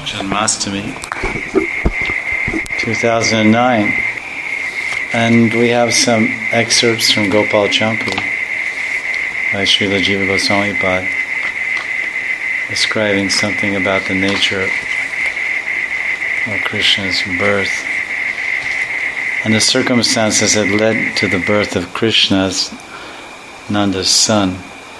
Janmashtami, 2009. And we have some excerpts from Gopal Champu by Srila Jiva Goswami Pad, describing something about the nature of Krishna's birth and the circumstances that led to the birth of Krishna as Nanda's son.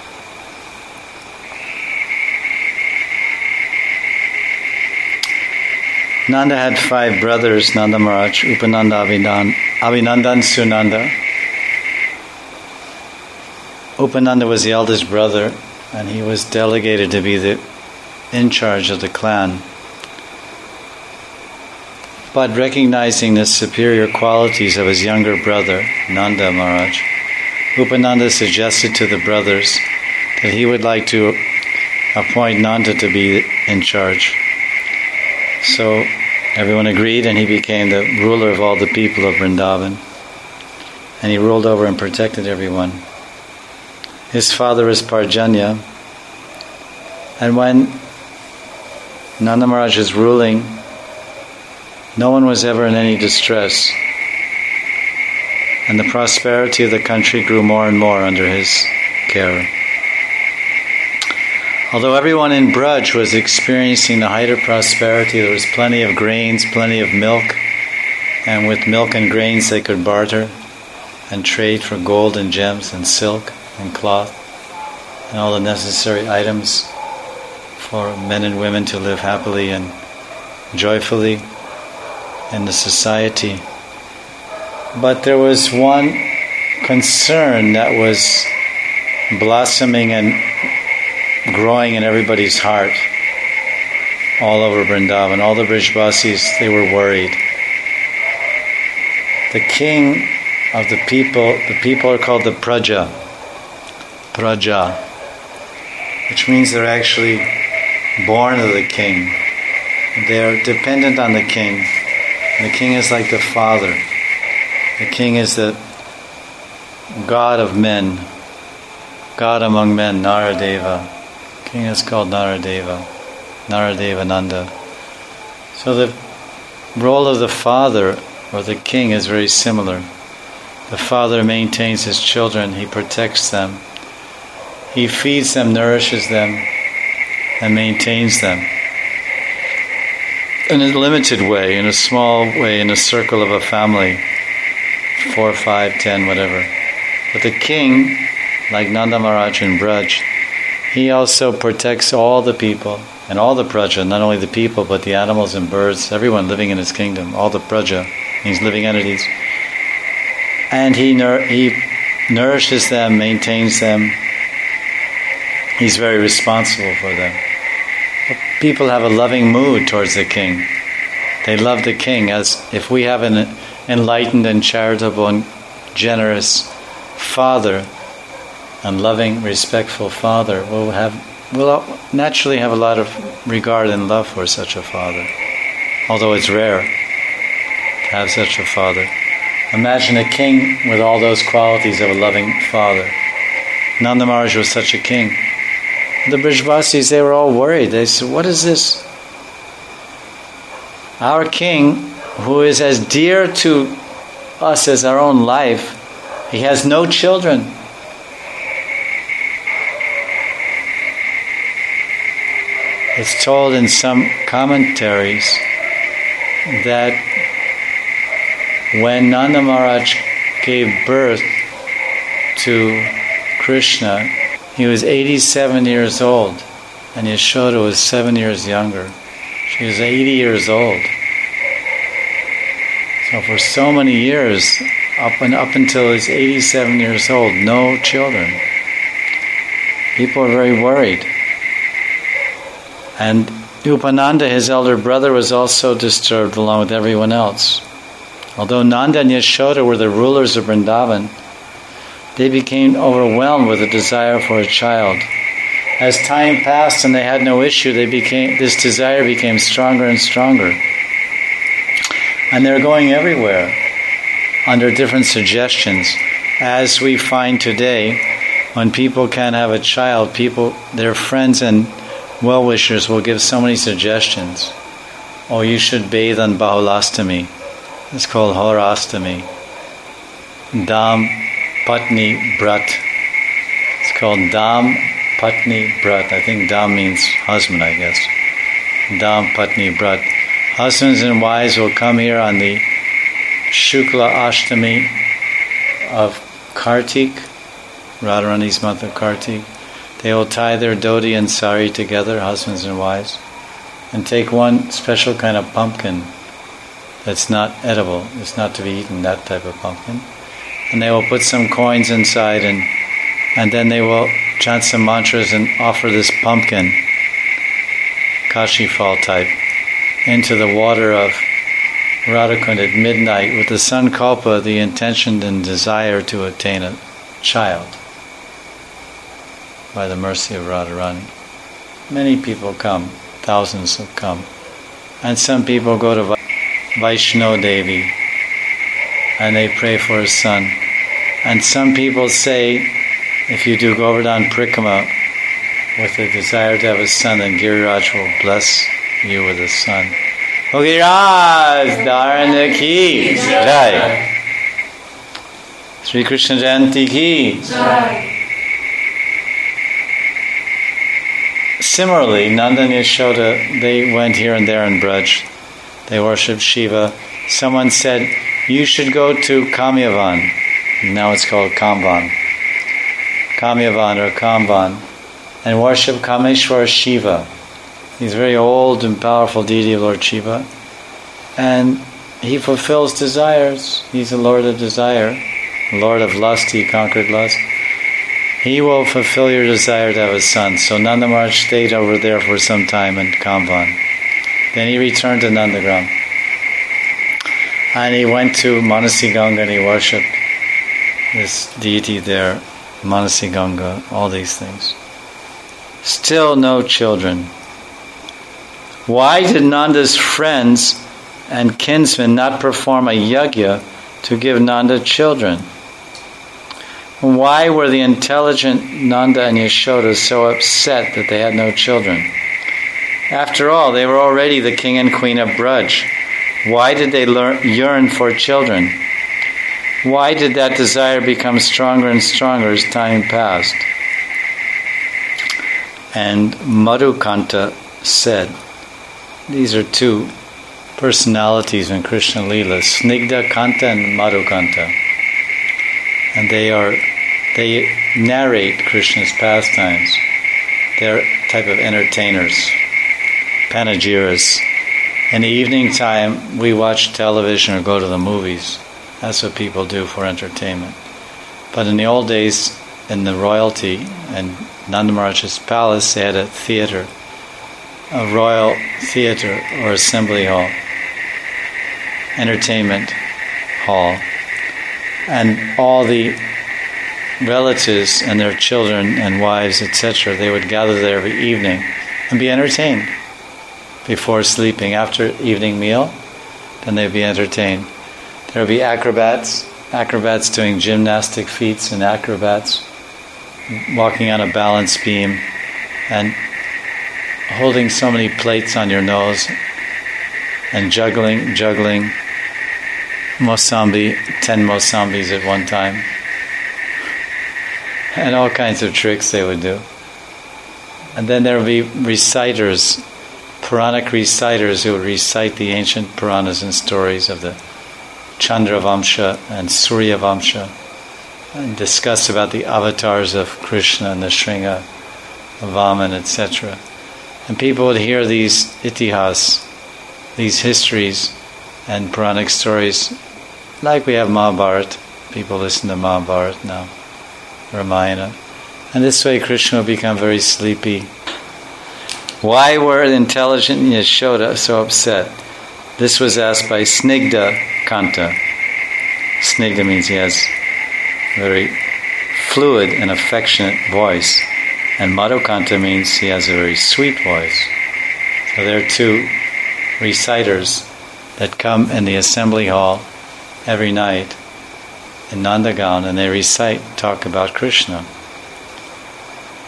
Nanda had 5 brothers, Nanda Maharaj, Upananda, Abhinandan, Sunanda. Upananda was the eldest brother, and he was delegated to be in charge of the clan. But recognizing the superior qualities of his younger brother, Nanda Maharaj, Upananda suggested to the brothers that he would like to appoint Nanda to be in charge. So everyone agreed, and he became the ruler of all the people of Vrindavan. And he ruled over and protected everyone. His father was Parjanya. And when Nanda Maharaj was ruling, no one was ever in any distress. And the prosperity of the country grew more and more under his care. Although everyone in Braj was experiencing the height of prosperity, there was plenty of grains, plenty of milk, and with milk and grains they could barter and trade for gold and gems and silk and cloth and all the necessary items for men and women to live happily and joyfully in the society. But there was one concern that was blossoming and growing in everybody's heart all over Vrindavan. All the Brijvasis, they were worried. The king of the people are called the Praja, which means they're actually born of the king. They're dependent on the king. The king is like the father. The king is the god of men, god among men, Naradeva. King is called Naradeva Nanda. So the role of the father or the king is very similar. The father maintains his children, he protects them, he feeds them, nourishes them, and maintains them. In a limited way, in a small way, in a circle of a family, 4, 5, 10, whatever. But the king, like Nanda Maharaj in Braj, he also protects all the people and all the praja, not only the people but the animals and birds, everyone living in his kingdom, all the praja, means living entities. And he nourishes them, maintains them. He's very responsible for them. People have a loving mood towards the king. They love the king, as if we have an enlightened and charitable and generous father, and loving, respectful father, we'll naturally have a lot of regard and love for such a father. Although it's rare to have such a father. Imagine a king with all those qualities of a loving father. Nanda Maharaj was such a king. The Brijvasis, they were all worried. They said, what is this? Our king, who is as dear to us as our own life, he has no children. It's told in some commentaries that when Nanda Maharaj gave birth to Krishna, he was 87 years old, and Yashoda was 7 years younger. She was 80 years old. So for so many years, up until he was 87 years old, no children. People were very worried. And Upananda, his elder brother, was also disturbed along with everyone else. Although Nanda and Yashoda were the rulers of Vrindavan, they became overwhelmed with a desire for a child. As time passed and they had no issue, this desire became stronger and stronger. And they're going everywhere under different suggestions. As we find today, when people can't have a child, their friends and well-wishers will give so many suggestions. oh, you should bathe on Bahulastami. It's called Horastami. Dam Patni Brat. It's called Dam Patni Brat. I think Dam means husband, I guess. Dam Patni Brat. Husbands and wives will come here on the Shukla Ashtami of Kartik, Radharani's month of Kartik. They will tie their dhoti and sari together, husbands and wives, and take one special kind of pumpkin that's not edible. It's not to be eaten, that type of pumpkin. And they will put some coins inside, and then they will chant some mantras and offer this pumpkin, Kashi fall type, into the water of Radhakund at midnight with the sankalpa, the intention and desire to attain a child by the mercy of Radharani. Many people come, thousands have come. And some people go to Vaishno Devi and they pray for a son. And some people say, if you do Govardhan Prikrama with the desire to have a son, then Giriraj will bless you with a son. O Giriraj Dharana ki Jai. Sri Krishna Jayanti ki Jai. Similarly, Nanda and Yashoda, they went here and there in Braj. They worshipped Shiva. Someone said, you should go to Kamyavan. Now it's called Kamvan. Kamyavan or Kamvan. And worship Kameshwar Shiva. He's a very old and powerful deity of Lord Shiva. And he fulfills desires. He's the Lord of desire. Lord of lust, he conquered lust. He will fulfill your desire to have a son. So Nanda Maharaj stayed over there for some time in Kamvan. Then he returned to Nandagram. And he went to Manasi Ganga and he worshipped this deity there, Manasi Ganga, all these things. Still no children. Why did Nanda's friends and kinsmen not perform a yajna to give Nanda children? Why were the intelligent Nanda and Yashoda so upset that they had no children? After all, they were already the king and queen of Braj. Why did they yearn for children? Why did that desire become stronger and stronger as time passed? And Madhukanta said, these are two personalities in Krishna Leela, Snigdha Kanta and Madhukanta. And they narrate Krishna's pastimes. They're a type of entertainers, panegiras. In the evening time, we watch television or go to the movies. That's what people do for entertainment. But in the old days, in the royalty and Nanda Maharaj's palace, they had a theater, a royal theater or assembly hall, entertainment hall. And all the relatives and their children and wives, etc., they would gather there every evening and be entertained before sleeping. After evening meal, then they'd be entertained. There would be acrobats doing gymnastic feats and acrobats walking on a balance beam and holding so many plates on your nose and juggling Mosambi, 10 Mosambis at one time. And all kinds of tricks they would do. And then there would be reciters, Puranic reciters who would recite the ancient Puranas and stories of the Chandra Vamsha and Surya Vamsha and discuss about the avatars of Krishna and the Shringa, Vaman, etc. And people would hear these itihas, these histories and Puranic stories, like we have Mahabharata. People listen to Mahabharata now, Ramayana. And this way Krishna will become very sleepy. Why were the intelligent Yashoda so upset? This was asked by Snigdha Kanta. Snigdha means he has a very fluid and affectionate voice. And Madhukanta means he has a very sweet voice. So there are two reciters that come in the assembly hall every night in Nandagaon and they talk about Krishna.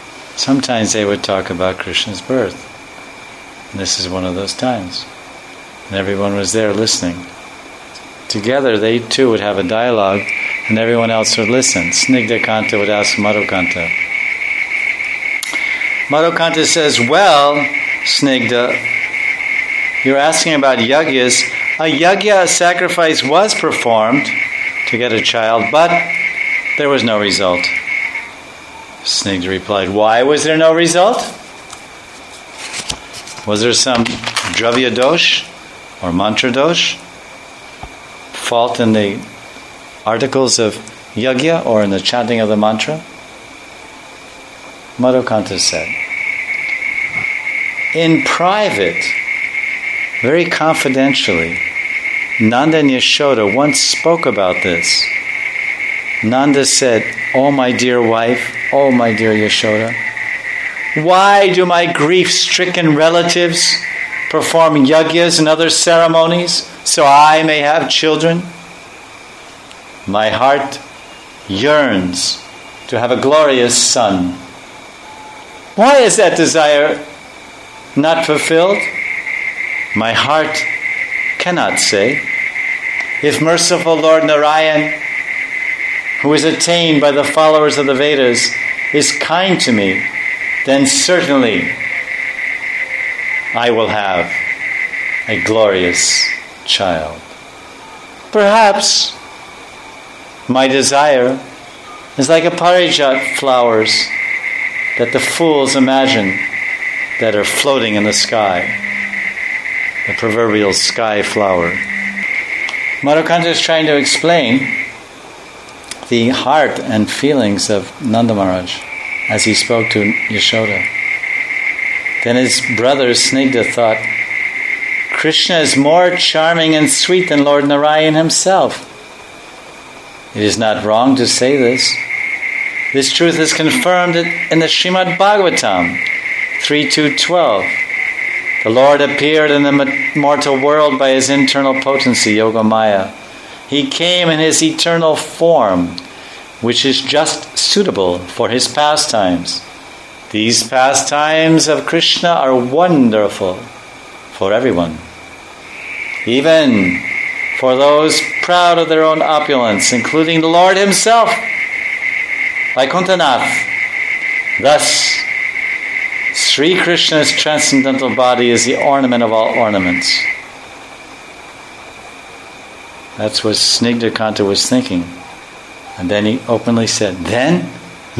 Sometimes they would talk about Krishna's birth. And this is one of those times. And everyone was there listening. Together, they too would have a dialogue, and everyone else would listen. Snigdhakanta would ask Madhukanta. Madhukanta says, well, Snigdha, you're asking about yagyas. A yagya, a sacrifice, was performed to get a child, but there was no result. Snigdha replied, why was there no result? Was there some dravya dosh or mantra dosh? Fault in the articles of yagya or in the chanting of the mantra? Madhukanta said, in private, very confidentially, Nanda and Yashoda once spoke about this. Nanda said, oh my dear wife, oh my dear Yashoda, why do my grief-stricken relatives perform yagyas and other ceremonies so I may have children? My heart yearns to have a glorious son. Why is that desire not fulfilled? My heart cannot say. If merciful Lord Narayan, who is attained by the followers of the Vedas, is kind to me, then certainly I will have a glorious child. Perhaps my desire is like a parijat flowers that the fools imagine that are floating in the sky, the proverbial sky flower. Madhukanta is trying to explain the heart and feelings of Nanda Maharaj as he spoke to Yashoda. Then his brother Snigdha thought, Krishna is more charming and sweet than Lord Narayan himself. It is not wrong to say this. This truth is confirmed in the Srimad Bhagavatam 3.2.12. The Lord appeared in the mortal world by his internal potency, Yogamaya. He came in his eternal form, which is just suitable for his pastimes. These pastimes of Krishna are wonderful for everyone, even for those proud of their own opulence, including the Lord himself, Vaikuntanath. Thus, Sri Krishna's transcendental body is the ornament of all ornaments. That's what Snigdhakanta was thinking. And then he openly said, Then?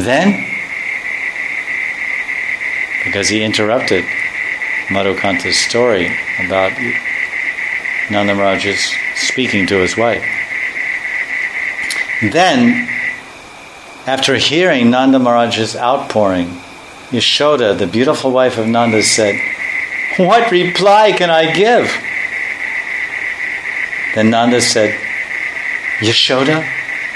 Because he interrupted Madhukanta's story about Nanda Maharaj's speaking to his wife. Then, after hearing Nanda Maharaj's outpouring, Yashoda, the beautiful wife of Nanda, said, what reply can I give? Then Nanda said, Yashoda,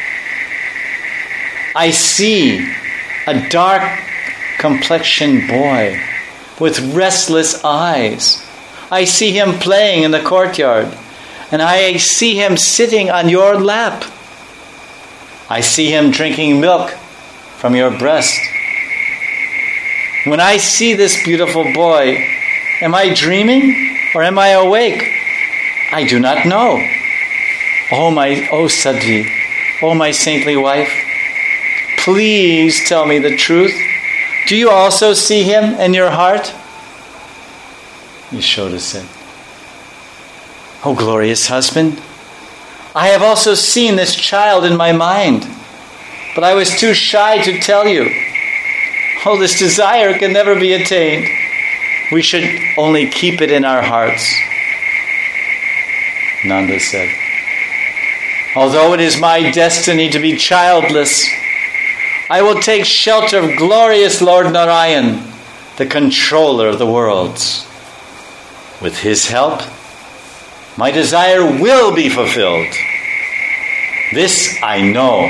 I see a dark complexioned boy with restless eyes. I see him playing in the courtyard, and I see him sitting on your lap. I see him drinking milk from your breast. When I see this beautiful boy, am I dreaming or am I awake? I do not know. Oh Sadhvi, oh my saintly wife, please tell me the truth. Do you also see him in your heart? Yashoda said, oh glorious husband, I have also seen this child in my mind, but I was too shy to tell you. Oh, this desire can never be attained. We should only keep it in our hearts. Nanda said, although it is my destiny to be childless, I will take shelter of glorious Lord Narayan, the controller of the worlds. With his help, my desire will be fulfilled. This I know.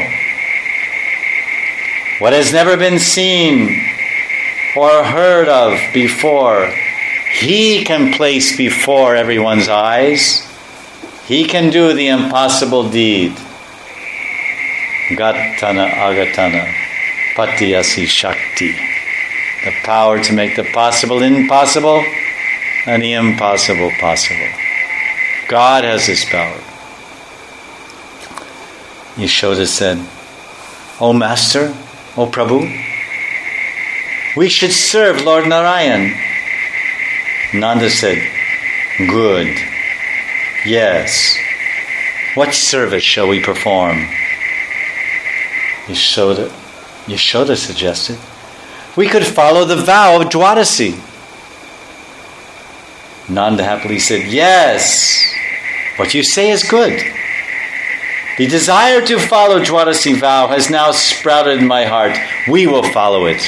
What has never been seen or heard of before, he can place before everyone's eyes. He can do the impossible deed. Gatana agatana patiyasi shakti. The power to make the possible impossible and the impossible possible. God has this power. Yashoda said, O Master, O Prabhu, we should serve Lord Narayan. Nanda said, good. Yes. What service shall we perform? Yashoda suggested, we could follow the vow of Dwadasi. Nanda happily said, yes. What you say is good. The desire to follow Dwadasi vow has now sprouted in my heart. We will follow it.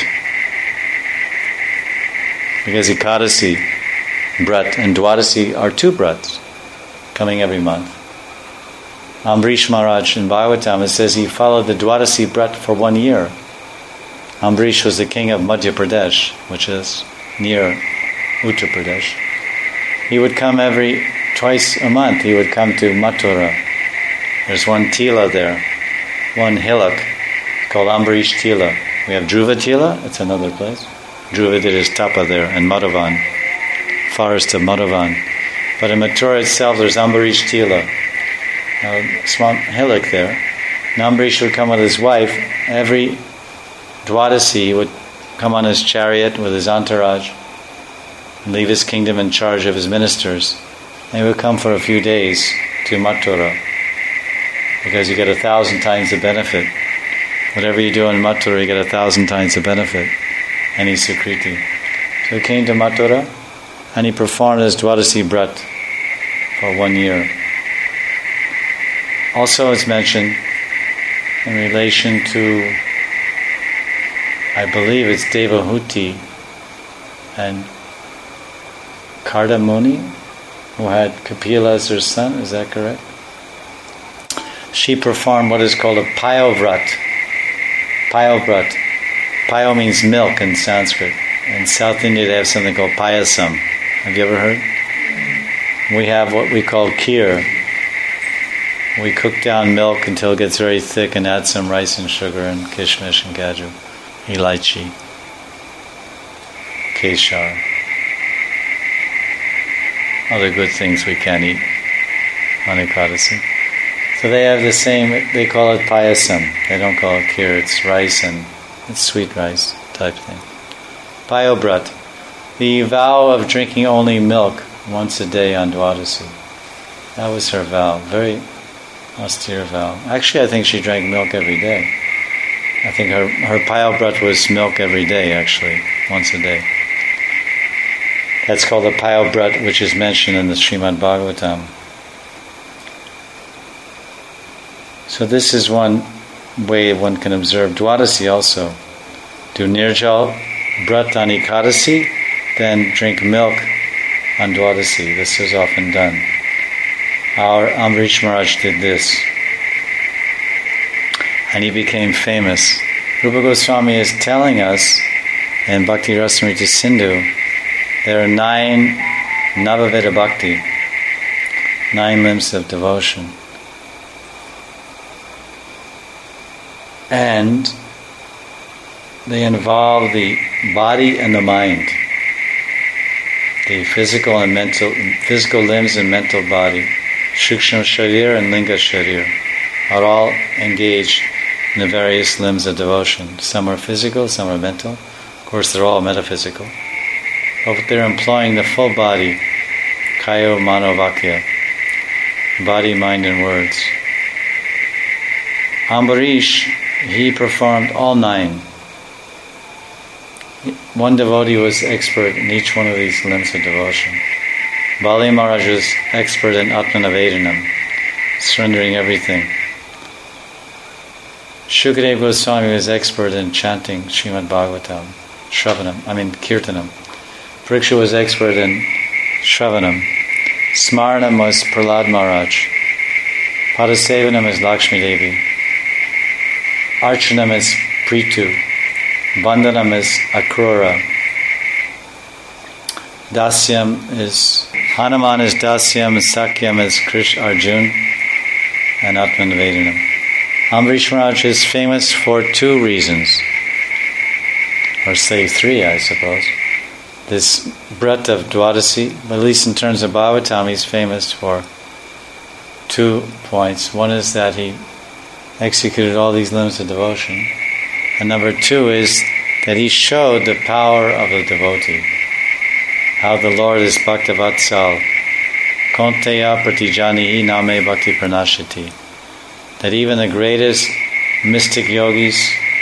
Because Ekadasi, Brat, and Dwadasi are 2 Brats coming every month. Ambarish Maharaj in Bhagavatam, it says he followed the Dwadasi Brat for 1 year. Ambarish was the king of Madhya Pradesh, which is near Uttar Pradesh. He would come twice a month. He would come to Mathura. There's one Tila there, one hillock called Ambarish Tila. We have Dhruva Tila, it's another place. Dhruva did his tapa there, and Madhavan, forest of Madhavan. But in Mathura itself, there's Ambarish Tila, a small hillock there. And Ambarish would come with his wife. Every Dwadasi he would come on his chariot with his entourage and leave his kingdom in charge of his ministers. And he would come for a few days to Mathura, because you get 1,000 times the benefit. Whatever you do in Mathura, you get 1,000 times the benefit. Any Sukriti. So he came to Mathura and he performed as Dwadasi Brat for 1 year. Also it's mentioned in relation to, I believe it's Devahuti and Kardamuni, who had Kapila as her son, is that correct? She performed what is called a Payovrat. Payovrat. Payo means milk in Sanskrit. In South India they have something called payasam. Have you ever heard? We have what we call kheer. We cook down milk until it gets very thick and add some rice and sugar and kishmish and kaju, elaichi, keshar. Other good things we can't eat on Ekadasi. So they have the same, they call it payasam. They don't call it kheer, it's rice and it's sweet rice type thing. Payobrat, the vow of drinking only milk once a day on Dwadasi. That was her vow, very austere vow. Actually, I think she drank milk every day. I think her Payobrat was milk every day, actually, once a day. That's called the Payobrat, which is mentioned in the Srimad Bhagavatam. So this is one way one can observe Dwadasi also. Do Nirjal Brat on Ekadasi, then drink milk on Dwadasi. This is often done. Our Ambarish Maharaj did this. And he became famous. Rupa Goswami is telling us in Bhakti Rasamrita Sindhu, there are 9 Navaveda Bhakti, 9 limbs of devotion. And they involve the body and the mind, the physical limbs and mental body. Shukshma Sharir and Linga Sharir are all engaged in the various limbs of devotion. Some are physical, some are mental. Of course, they're all metaphysical. But they're employing the full body, Kayo Mano Vakya, body, mind, and words. Ambarish, he performed all 9. One devotee was expert in each one of these limbs of devotion. Bali Maharaj was expert in Atmanavedanam, surrendering everything. Shukadeva Goswami was expert in chanting Srimad Bhagavatam, Kirtanam. Pariksha was expert in Shravanam. Smaranam was Prahlad Maharaj. Padasevanam is Lakshmi Devi. Archanam is Pritu. Bandhanam is Akrura. Dasyam is Hanuman is Dasyam, Sakyam is Krish Arjun, and Atmanavedanam. Ambarish Maharaj is famous for 2 reasons, or say 3, I suppose. This Brat of Dwadasi, but at least in terms of Bhagavatam, he's famous for 2 points. One is that he executed all these limbs of devotion. And number 2 is that he showed the power of the devotee. How the Lord is Bhaktavatsal. Konteya pratijani name bhakti pranashati. That even the greatest mystic yogis,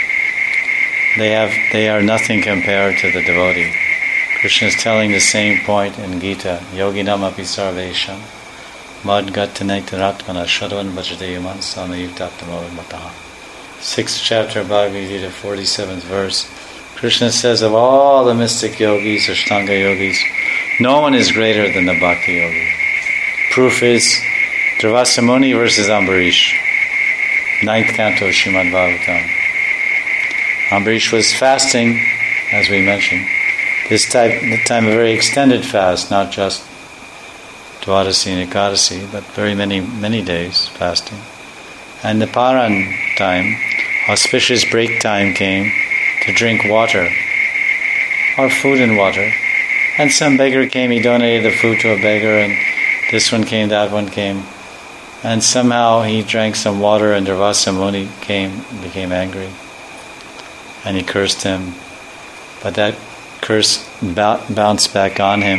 they are nothing compared to the devotee. Krishna is telling the same point in Gita. Yoginam api sarvesham mad gattanektaratmana shadvan bhajadeyuman samayuktaptamavamataha. 6th chapter of Bhagavad Gita, 47th verse. Krishna says of all the mystic yogis, Ashtanga yogis, no one is greater than the bhakti yogi. Proof is Durvasa Muni versus Ambarish. 9th canto Srimad Bhagavatam. Ambarish was fasting, as we mentioned. The time a very extended fast, not just Dwadasi and Ekadasi, but very many days fasting. And the Paran time, auspicious break time came to drink water, or food and water. And some beggar came, he donated the food to a beggar, and this one came, that one came. And somehow he drank some water, and Durvasa Muni became angry. And he cursed him. But that curse bounced back on him.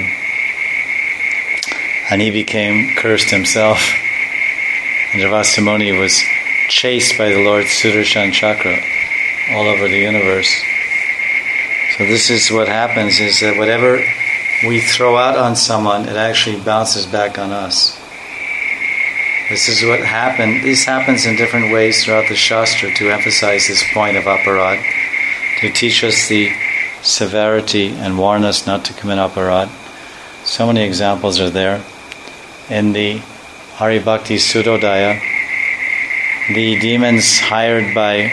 And he became cursed himself. And Durvasa Muni was chased by the Lord Sudarshan Chakra all over the universe. So this is what happens, is that whatever we throw out on someone, it actually bounces back on us. This is what happened. This happens in different ways throughout the Shastra to emphasize this point of aparad, to teach us the severity and warn us not to commit aparad. So many examples are there. In the Haribhakti Sudodaya, the demons hired by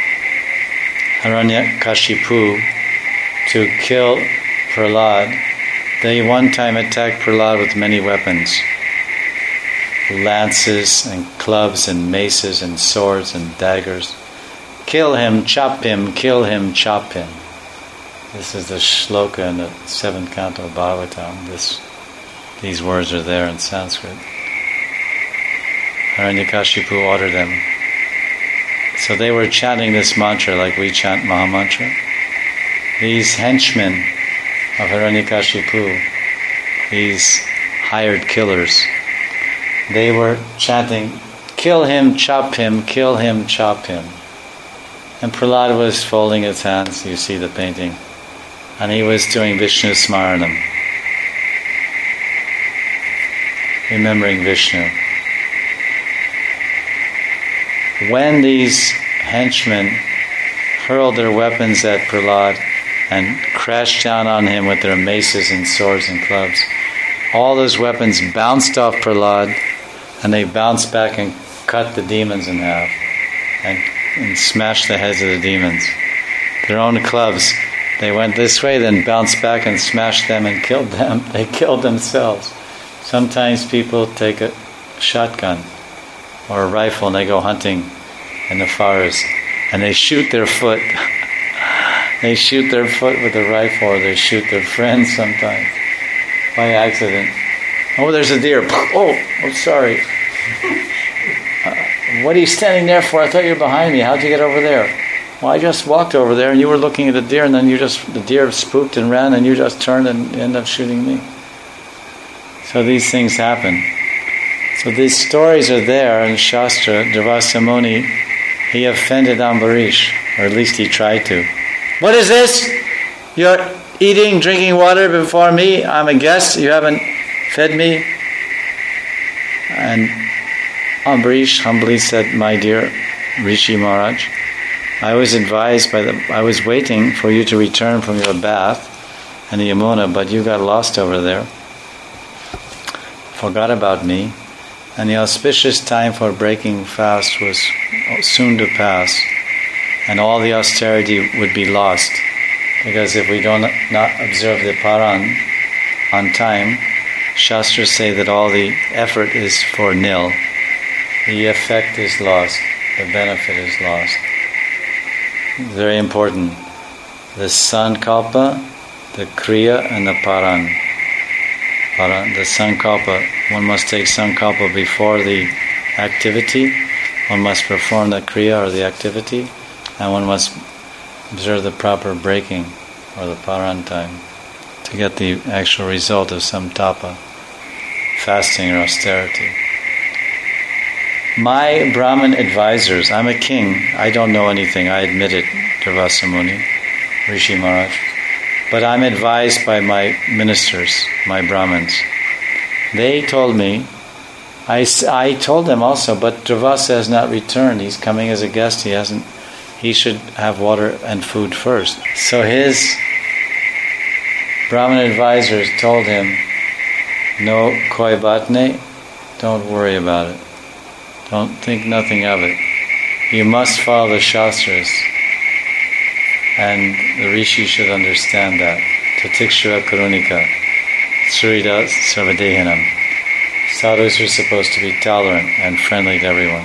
Hiranyakashipu to kill Prahlad, they one time attacked Prahlad with many weapons. Lances and clubs and maces and swords and daggers. Kill him, chop him, kill him, chop him. This is the shloka in the 7th canto of Bhagavatam. These words are there in Sanskrit. Hiranyakashipu ordered them. So they were chanting this mantra like we chant Mahamantra. These henchmen of Hiranyakashipu, these hired killers, they were chanting, kill him, chop him, kill him, chop him. And Prahlad was folding his hands, you see the painting, and he was doing Vishnu Smaranam, remembering Vishnu. When these henchmen hurled their weapons at Prahlad and crashed down on him with their maces and swords and clubs, all those weapons bounced off Prahlad, and they bounced back and cut the demons in half and smashed the heads of the demons. Their own clubs, they went this way, then bounced back and smashed them and killed them. They killed themselves. Sometimes people take a shotgun or a rifle and they go hunting in the forest and they shoot their foot. They shoot their foot with a rifle, or they shoot their friends sometimes by accident. Oh, there's a deer. Oh, sorry. What are you standing there for? I thought you were behind me. How'd you get over there? Well, I just walked over there and you were looking at the deer, and then the deer spooked and ran, and you just turned and ended up shooting me. So these things happen. So these stories are there in Shastra. Durvasa Muni, he offended Ambarish, or at least he tried to. What is this? You're eating, drinking water before me? I'm a guest. You haven't fed me? And Ambarish humbly said, my dear Rishi Maharaj, I was advised I was waiting for you to return from your bath in the Yamuna, but you got lost over there. Forgot about me. And the auspicious time for breaking fast was soon to pass. And all the austerity would be lost. Because if we don't not observe the Paran on time, Shastras say that all the effort is for nil. The effect is lost. The benefit is lost. Very important. The Sankalpa, the Kriya, and the Paran. The Sankalpa, one must take Sankalpa before the activity, one must perform the kriya or the activity, and one must observe the proper breaking or the paran time to get the actual result of some tapa, fasting or austerity. My Brahmin advisors, I'm a king, I don't know anything, I admit it, Durvasa Muni, Rishi Maharaj, but I'm advised by my ministers, my Brahmins. They told me, I told them also, but Durvasa has not returned, he's coming as a guest, he should have water and food first. So his Brahmin advisors told him, no koi baat nahi, don't worry about it. Don't think nothing of it. You must follow the Shastras. And the Rishi should understand that. Tatikshara Karunika. Surida Sarvadehanam. Sadhus are supposed to be tolerant and friendly to everyone.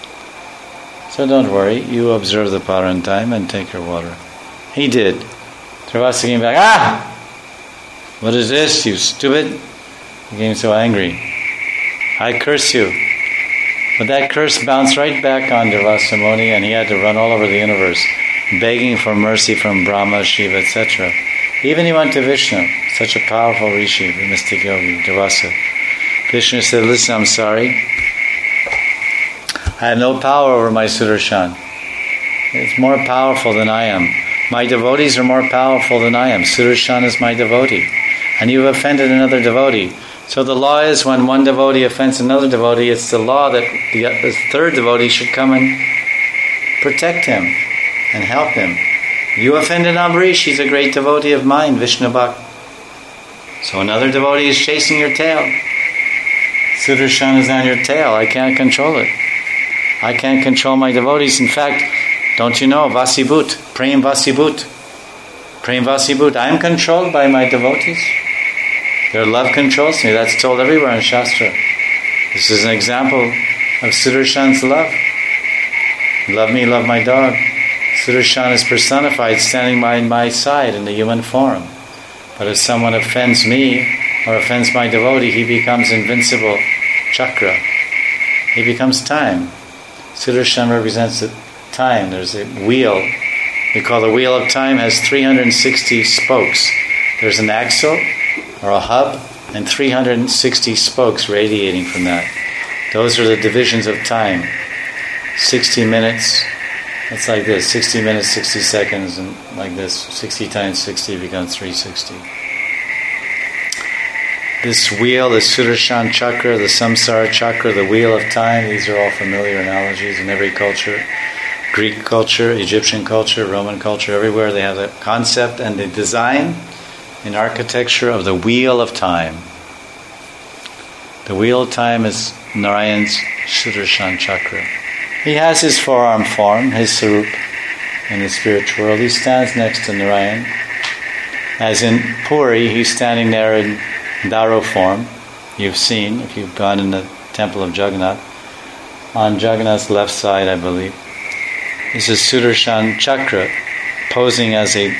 So don't worry, you observe the paran time and take your water. He did. Durvasa came back, what is this, you stupid? He became so angry. I curse you. But that curse bounced right back on Durvasa Muni, and he had to run all over the universe, begging for mercy from Brahma, Shiva, etc. Even he went to Vishnu, such a powerful rishi, the mystic yogi, Durvasa. Vishnu said, listen, I'm sorry. I have no power over my Sudarshan. It's more powerful than I am. My devotees are more powerful than I am. Sudarshan is my devotee. And you've offended another devotee. So the law is when one devotee offends another devotee, it's the law that the third devotee should come and protect him and help him. You offended Ambarish, he's a great devotee of mine, Vishnu Bhakt. So another devotee is chasing your tail. Sudarshan is on your tail, I can't control it. I can't control my devotees. In fact, don't you know, Vasibhut, Prem Vasibhut. Prem Vasibhut, I am controlled by my devotees. Their love controls me. That's told everywhere in Shastra. This is an example of Sudarshan's love. Love me, love my dog. Sudarshan is personified standing by my side in the human form. But if someone offends me or offends my devotee, he becomes invincible chakra. He becomes time. Sudarshan represents the time. There's a wheel. We call the wheel of time has 360 spokes. There's an axle or a hub, and 360 spokes radiating from that. Those are the divisions of time. 60 minutes, it's like this, 60 minutes, 60 seconds, and like this, 60 times 60 becomes 360. This wheel, the Sudarshan chakra, the Samsara chakra, the wheel of time, these are all familiar analogies in every culture. Greek culture, Egyptian culture, Roman culture, everywhere they have the concept and the design in architecture of the wheel of time. The wheel of time is Narayan's Sudarshan chakra. He has his forearm form, his sarup in the spiritual world. He stands next to Narayan. As in Puri, he's standing there in Daro form. You've seen, if you've gone in the temple of Jagannath. On Jagannath's left side, I believe, is a Sudarshan chakra posing as a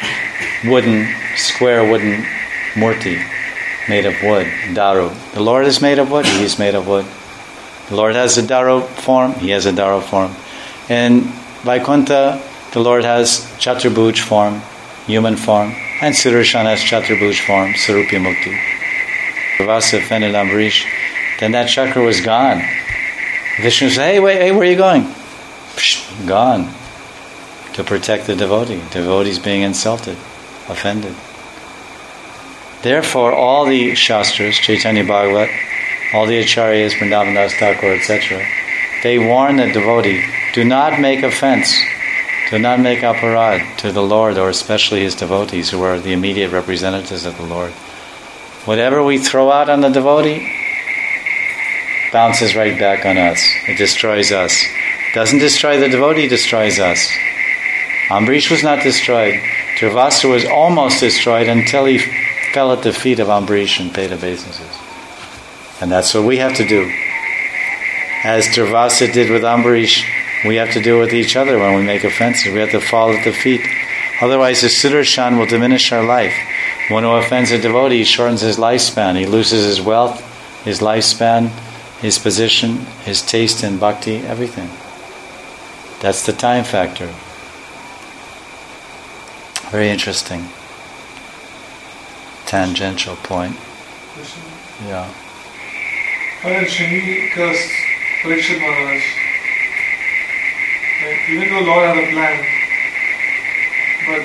square wooden murti made of wood, daru. The Lord is made of wood, He is made of wood. The Lord has a daru form, He has a daru form. In Vaikuntha, the Lord has Chaturbhuj form, human form, and Sudarshan has Chaturbhuj form, Sarupya Mukti. Durvasa offended Ambarish, then that chakra was gone. Vishnu said, hey, where are you going? Psh, gone. To protect the devotee. The devotee is being insulted, offended. Therefore, all the Shastras, Chaitanya Bhagavat, all the Acharyas, Vrindavan Das Thakur, etc., they warn the devotee, do not make offense, do not make aparad to the Lord, or especially His devotees, who are the immediate representatives of the Lord. Whatever we throw out on the devotee bounces right back on us. It destroys us. Doesn't destroy the devotee, destroys us. Ambarish was not destroyed. Durvasa was almost destroyed until he fell at the feet of Ambarish and paid obeisances. And that's what we have to do. As Durvasa did with Ambarish, we have to do it with each other when we make offenses. We have to fall at the feet. Otherwise, the Sudarshan will diminish our life. One who offends a devotee shortens his lifespan. He loses his wealth, his lifespan, his position, his taste in bhakti, everything. That's the time factor. Very interesting. Tangential point. Yeah. When Shringi cursed Parikshit Maharaj, even though Lord had a plan, but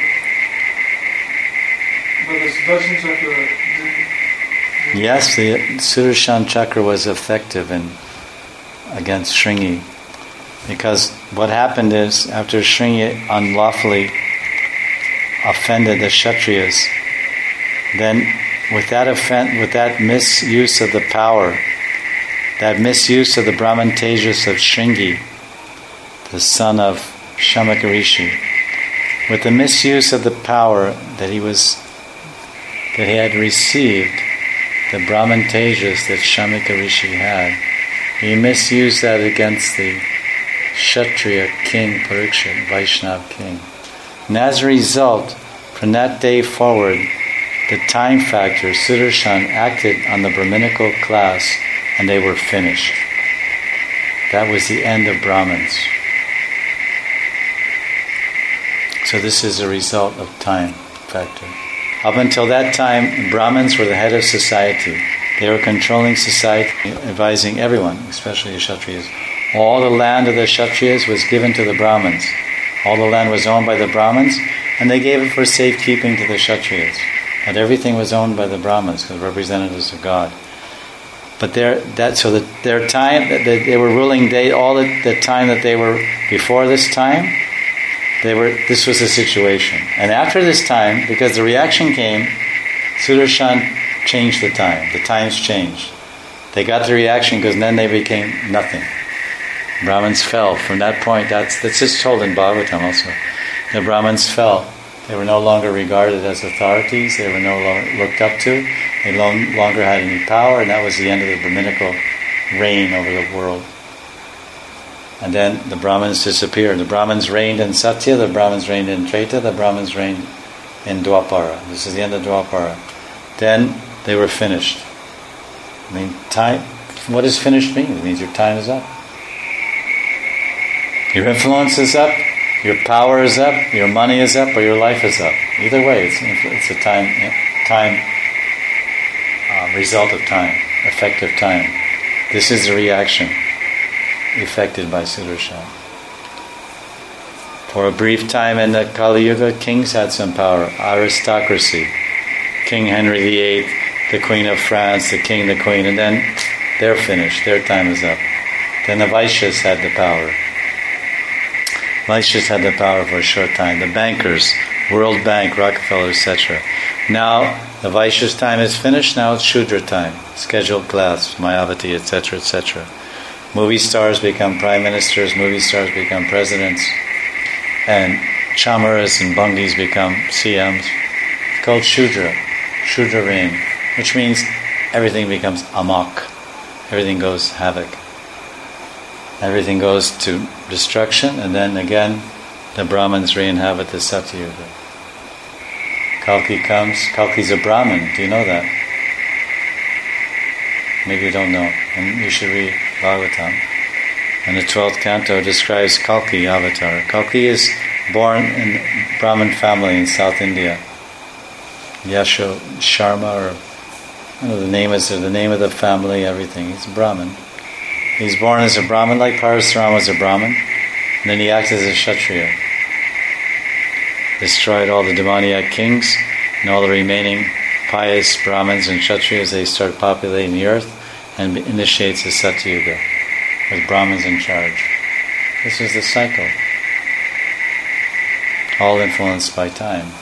the Sudarshan Chakra didn't. Yes, the Sudarshan Chakra was effective against Shringi. Because what happened is, after Shringi unlawfully offended the Kshatriyas, then with that misuse of the power, that misuse of the Brahman Tejas of Shringi, the son of Shamaka Rishi, with the misuse of the power that he had received, the Brahman Tejas that Shamaka Rishi had, he misused that against the Kshatriya king Parikshit, Vaishnav king. And as a result, from that day forward, the time factor, Sudarshan, acted on the Brahminical class and they were finished. That was the end of Brahmins. So this is a result of time factor. Up until that time, Brahmins were the head of society. They were controlling society, advising everyone, especially the Kshatriyas. All the land of the Kshatriyas was given to the Brahmins. All the land was owned by the Brahmins, and they gave it for safekeeping to the Kshatriyas. But everything was owned by the Brahmins, because representatives of God. But their time that they were ruling, all the time that they were before this time, this was the situation. And after this time, because the reaction came, Sudarshan changed the time. The times changed. They got the reaction because then they became nothing. Brahmins fell. From that point, that's just told in Bhagavatam also. The Brahmins fell. They were no longer regarded as authorities. They were no longer looked up to. They no longer had any power, and that was the end of the Brahminical reign over the world. And then the Brahmins disappeared. The Brahmins reigned in Satya, the Brahmins reigned in Treta, the Brahmins reigned in Dwapara. This is the end of Dwapara. Then they were finished. I mean, time. What does finished mean? It means your time is up. Your influence is up, your power is up, your money is up, or your life is up. Either way, it's a time result of time, effective time. This is the reaction effected by Sudarshan. For a brief time in the Kali Yuga, kings had some power, aristocracy. King Henry VIII, the Queen of France, the King, the Queen, and then they're finished, their time is up. Then the Vaishyas had the power. Vaishyas had the power for a short time. The bankers, World Bank, Rockefeller, etc. Now the Vaishyas' time is finished. Now it's Shudra time, scheduled class, Mayavati, etc., etc. Movie stars become prime ministers. Movie stars become presidents, and chamaras and bungis become CMs. It's called Shudra reign, which means everything becomes amok. Everything goes havoc. Everything goes to destruction, and then again, the Brahmins re-inhabit the Satyuga. Kalki comes. Kalki's a Brahmin. Do you know that? Maybe you don't know. And you should read Bhagavatam. And the 12th canto describes Kalki avatar. Kalki is born in a Brahmin family in South India. Yasho Sharma, or I don't know, the name of the family, everything. He's a Brahmin. He's born as a Brahmin, like Parasuram was a Brahmin, and then he acted as a Kshatriya. Destroyed all the demoniac kings and all the remaining pious Brahmins and Kshatriyas. They start populating the earth and initiates the Satyuga with Brahmins in charge. This is the cycle, all influenced by time.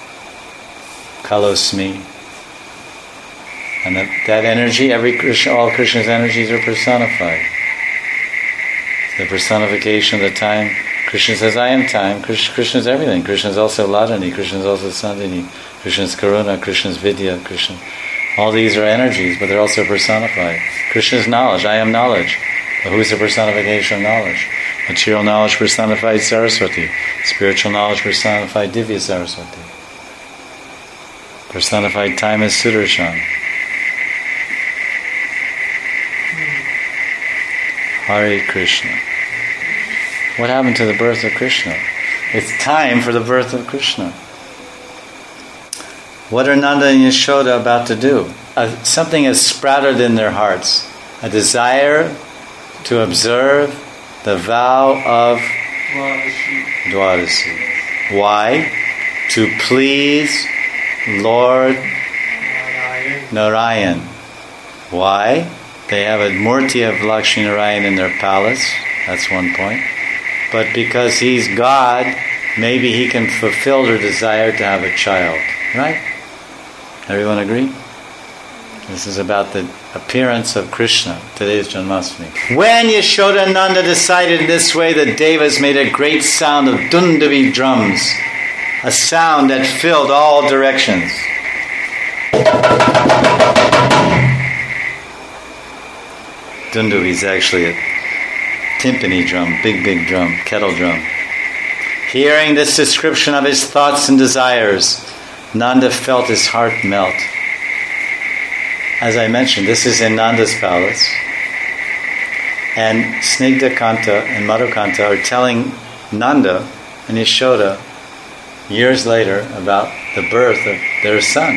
Kalosmi. And that energy, all Krishna's energies are personified. The personification of the time. Krishna says, I am time. Krishna is everything. Krishna is also Ladani. Krishna is also Sandini. Krishna is Karuna. Krishna is Vidya. Krishna. All these are energies, but they're also personified. Krishna is knowledge. I am knowledge. But who is the personification of knowledge? Material knowledge personified Saraswati. Spiritual knowledge personified Divya Saraswati. Personified time is Sudarshan. Hare Krishna. What happened to the birth of Krishna? It's time for the birth of Krishna. What are Nanda and Yashoda about to do? Something has sprouted in their hearts. A desire to observe the vow of Dwadasi. Why? To please Lord Narayan. Why? They have a murti of Lakshmi Narayan in their palace. That's one point. But because he's God, maybe he can fulfill their desire to have a child. Right? Everyone agree? This is about the appearance of Krishna. Today is Janmashtami. When Yashoda and Nanda decided in this way, the devas made a great sound of dundavi drums, a sound that filled all directions. Dundavi is actually a timpani drum, big drum, kettle drum. Hearing this description of his thoughts and desires, Nanda felt his heart melt. As I mentioned, this is in Nanda's palace. And Snigdhakanta and Madhukanta are telling Nanda and Yashoda years later about the birth of their son.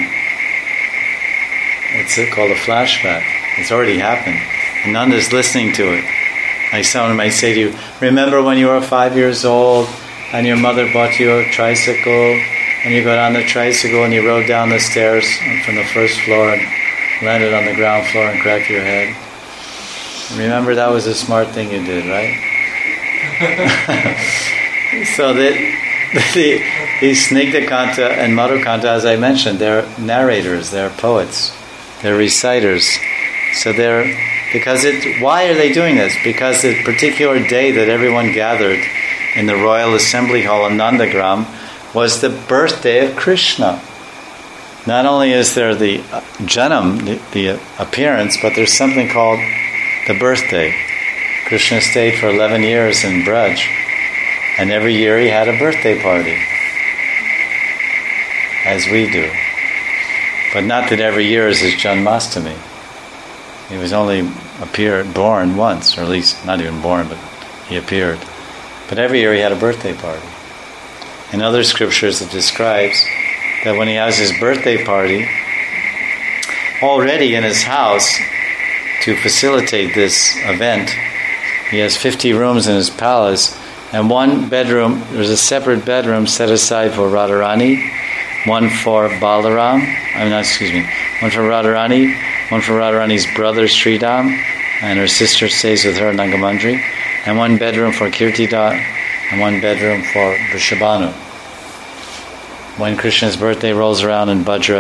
It's called a flashback. It's already happened. And Nanda's listening to it. Like someone might say to you, remember when you were 5 years old and your mother bought you a tricycle and you got on the tricycle and you rode down the stairs from the first floor and landed on the ground floor and cracked your head. Remember, that was a smart thing you did, right? So these Snigdhakanta and Madhukanta, as I mentioned, they're narrators, they're poets, they're reciters. So why are they doing this? Because the particular day that everyone gathered in the Royal Assembly Hall in Nandagram was the birthday of Krishna. Not only is there the janam, the appearance, but there's something called the birthday. Krishna stayed for 11 years in Braj, and every year he had a birthday party, as we do. But not that every year is his Janmashtami. He was only born once, or at least not even born, but he appeared. But every year he had a birthday party. In other scriptures it describes that when he has his birthday party, already in his house, to facilitate this event, he has 50 rooms in his palace, and one bedroom, there's a separate bedroom set aside for Radharani, one for Balaram, one for Radharani, one for Radharani's brother Sridham, and her sister stays with her in Nangamandri, and one bedroom for Kirtida, and one bedroom for Vrishabhanu. When Krishna's birthday rolls around in Bhadra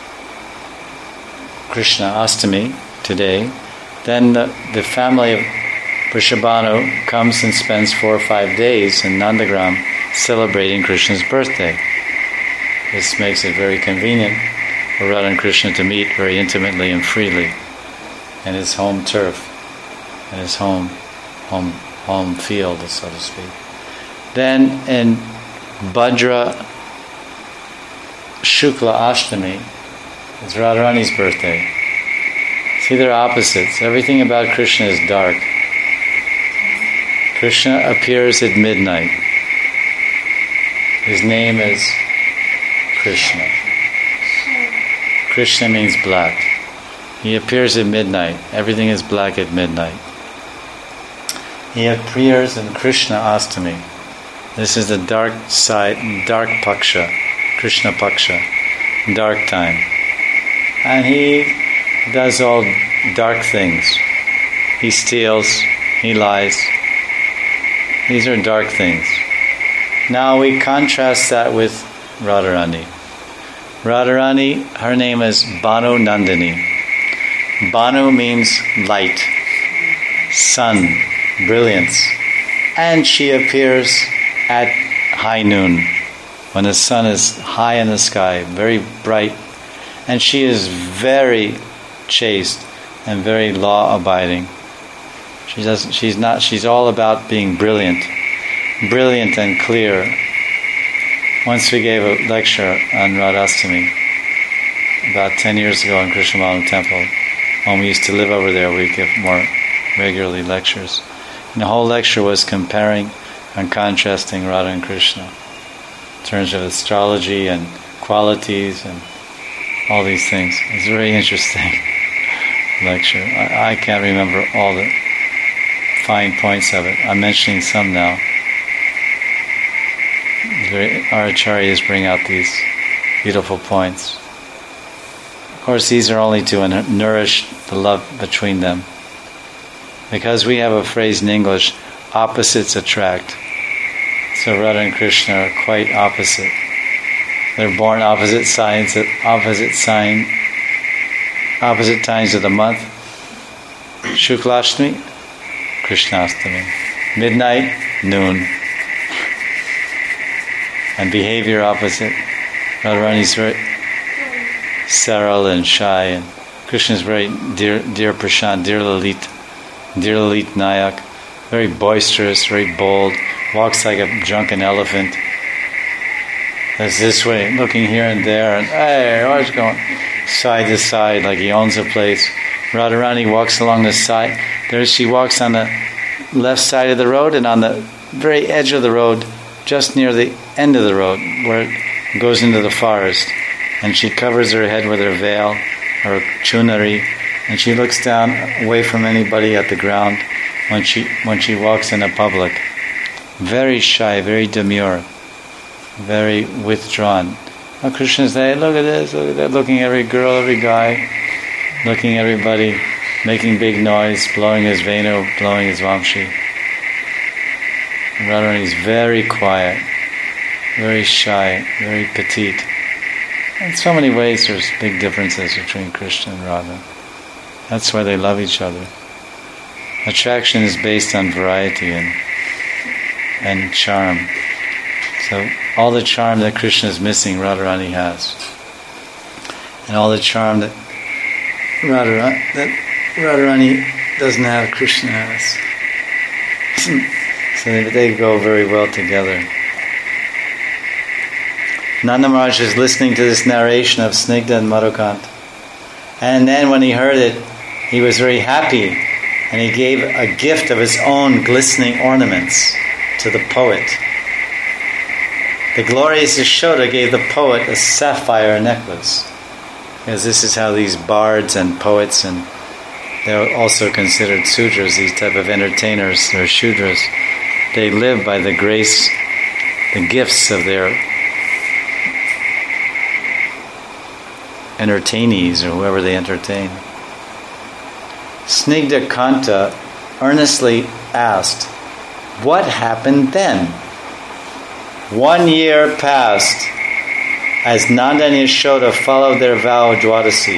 Krishna Astami today, then the family of Vrishabhanu comes and spends 4 or 5 days in Nandagram celebrating Krishna's birthday. This makes it very convenient for Radha and Krishna to meet very intimately and freely in his home turf, in his home field, so to speak. Then in Bhadra Shukla Ashtami, it's Radharani's birthday. See, they're opposites. Everything about Krishna is dark. Krishna appears at midnight. His name is Krishna. Krishna means black. He appears at midnight. Everything is black at midnight. He appears in Krishna Astami. This is the dark side, dark Paksha, Krishna Paksha, dark time. And he does all dark things. He steals, he lies. These are dark things. Now we contrast that with Radharani. Radharani, her name is Banu Nandini. Banu means light, sun, brilliance. And she appears at high noon, when the sun is high in the sky, very bright. And she is very chaste and very law-abiding. She's all about being brilliant and clear. Once we gave a lecture on Radhastami about 10 years ago in Krishnamala Temple. When we used to live over there, we'd give more regularly lectures. And the whole lecture was comparing and contrasting Radha and Krishna in terms of astrology and qualities and all these things. It's a very interesting lecture. I can't remember all the fine points of it. I'm mentioning some now. Our acharyas bring out these beautiful points. Of course, these are only to nourish the love between them. Because we have a phrase in English, opposites attract. So Radha and Krishna are quite opposite. They're born opposite times of the month. Shuklashtami, Krishnastami. Midnight, noon. And behavior opposite. Radharani's very saral and shy, and Krishna's very dear Prashant, dear Lalit Nayak, very boisterous, very bold, walks like a drunken elephant. That's this way, looking here and there, and hey, what's going side to side like he owns a place. Radharani walks along the side. There she walks on the left side of the road, and on the very edge of the road, just near the end of the road, where it goes into the forest. And she covers her head with her veil, her chunari, and she looks down away from anybody at the ground when she walks in a public. Very shy, very demure, very withdrawn. Now Krishna says, hey, look at this, look at that, looking at every girl, every guy, looking at everybody, making big noise, blowing his venu, blowing his vamshi. Radharani is very quiet, very shy, very petite. In so many ways there's big differences between Krishna and Radha. That's why they love each other. Attraction is based on variety and charm. So all the charm that Krishna is missing, Radharani has. And all the charm that Radharani doesn't have, Krishna has. So they go very well together. Nanda Maharaj is listening to this narration of Snigdha and Madhukanta. And then when he heard it, he was very happy. And he gave a gift of his own glistening ornaments to the poet. The glorious Yashoda gave the poet a sapphire necklace. Because this is how these bards and poets, and they're also considered sudras, these type of entertainers, they're shudras. They live by the grace, the gifts of their entertainees or whoever they entertain. Snigdha Kanta earnestly asked, what happened then? 1 year passed as Nanda and Yashoda followed their vow of Dwadasi.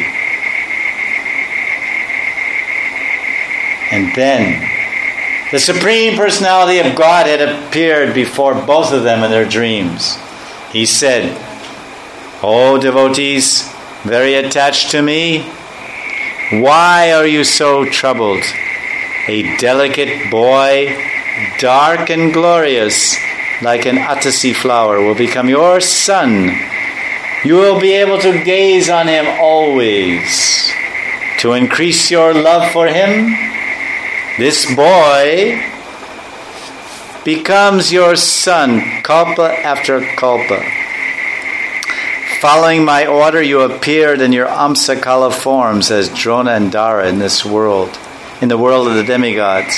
And then the Supreme Personality of Godhead appeared before both of them in their dreams. He said, O devotees, very attached to me, why are you so troubled? A delicate boy, dark and glorious, like an Atasi flower, will become your son. You will be able to gaze on him always. To increase your love for him, this boy becomes your son, kalpa after kalpa. Following my order, you appeared in your Amsakala forms as Drona and Dara in this world, in the world of the demigods.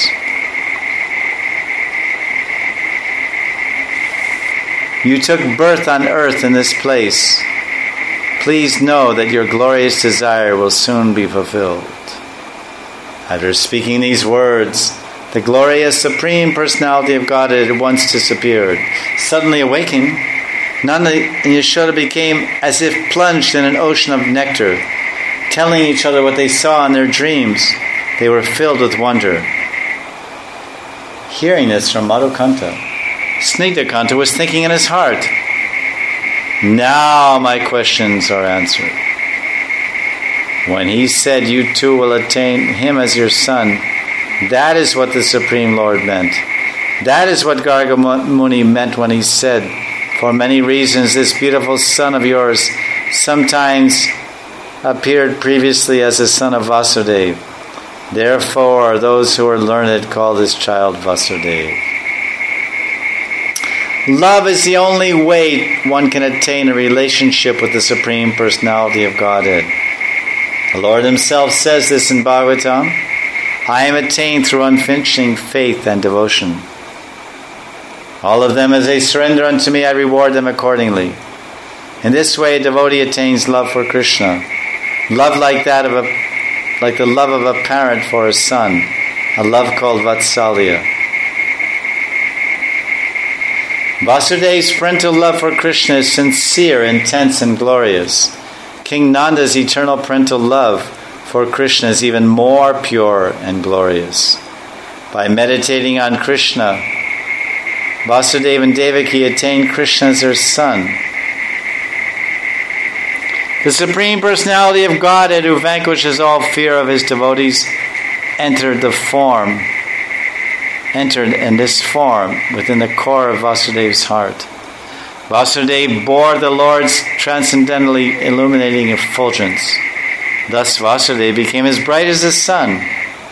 You took birth on earth in this place. Please know that your glorious desire will soon be fulfilled. After speaking these words, the glorious Supreme Personality of Godhead at once disappeared. Suddenly awaking, Nanda and Yashoda became as if plunged in an ocean of nectar, telling each other what they saw in their dreams. They were filled with wonder. Hearing this from Madhukanta, Snigdha Kanta was thinking in his heart, now my questions are answered. When he said you too will attain him as your son, that is what the Supreme Lord meant. That is what Garga Muni meant when he said, for many reasons this beautiful son of yours sometimes appeared previously as the son of Vasudeva. Therefore, those who are learned call this child Vasudeva. Love is the only way one can attain a relationship with the Supreme Personality of Godhead. The Lord Himself says this in Bhagavatam, I am attained through unflinching faith and devotion. All of them, as they surrender unto me, I reward them accordingly. In this way, a devotee attains love for Krishna. Love like the love of a parent for a son, a love called Vatsalya. Vasudeva's parental love for Krishna is sincere, intense, and glorious. King Nanda's eternal parental love for Krishna is even more pure and glorious. By meditating on Krishna, Vasudeva and Devaki attained Krishna as their son. The Supreme Personality of Godhead, who vanquishes all fear of His devotees, entered in this form within the core of Vasudeva's heart. Vasudeva bore the Lord's transcendently illuminating effulgence. Thus Vasudeva became as bright as the sun.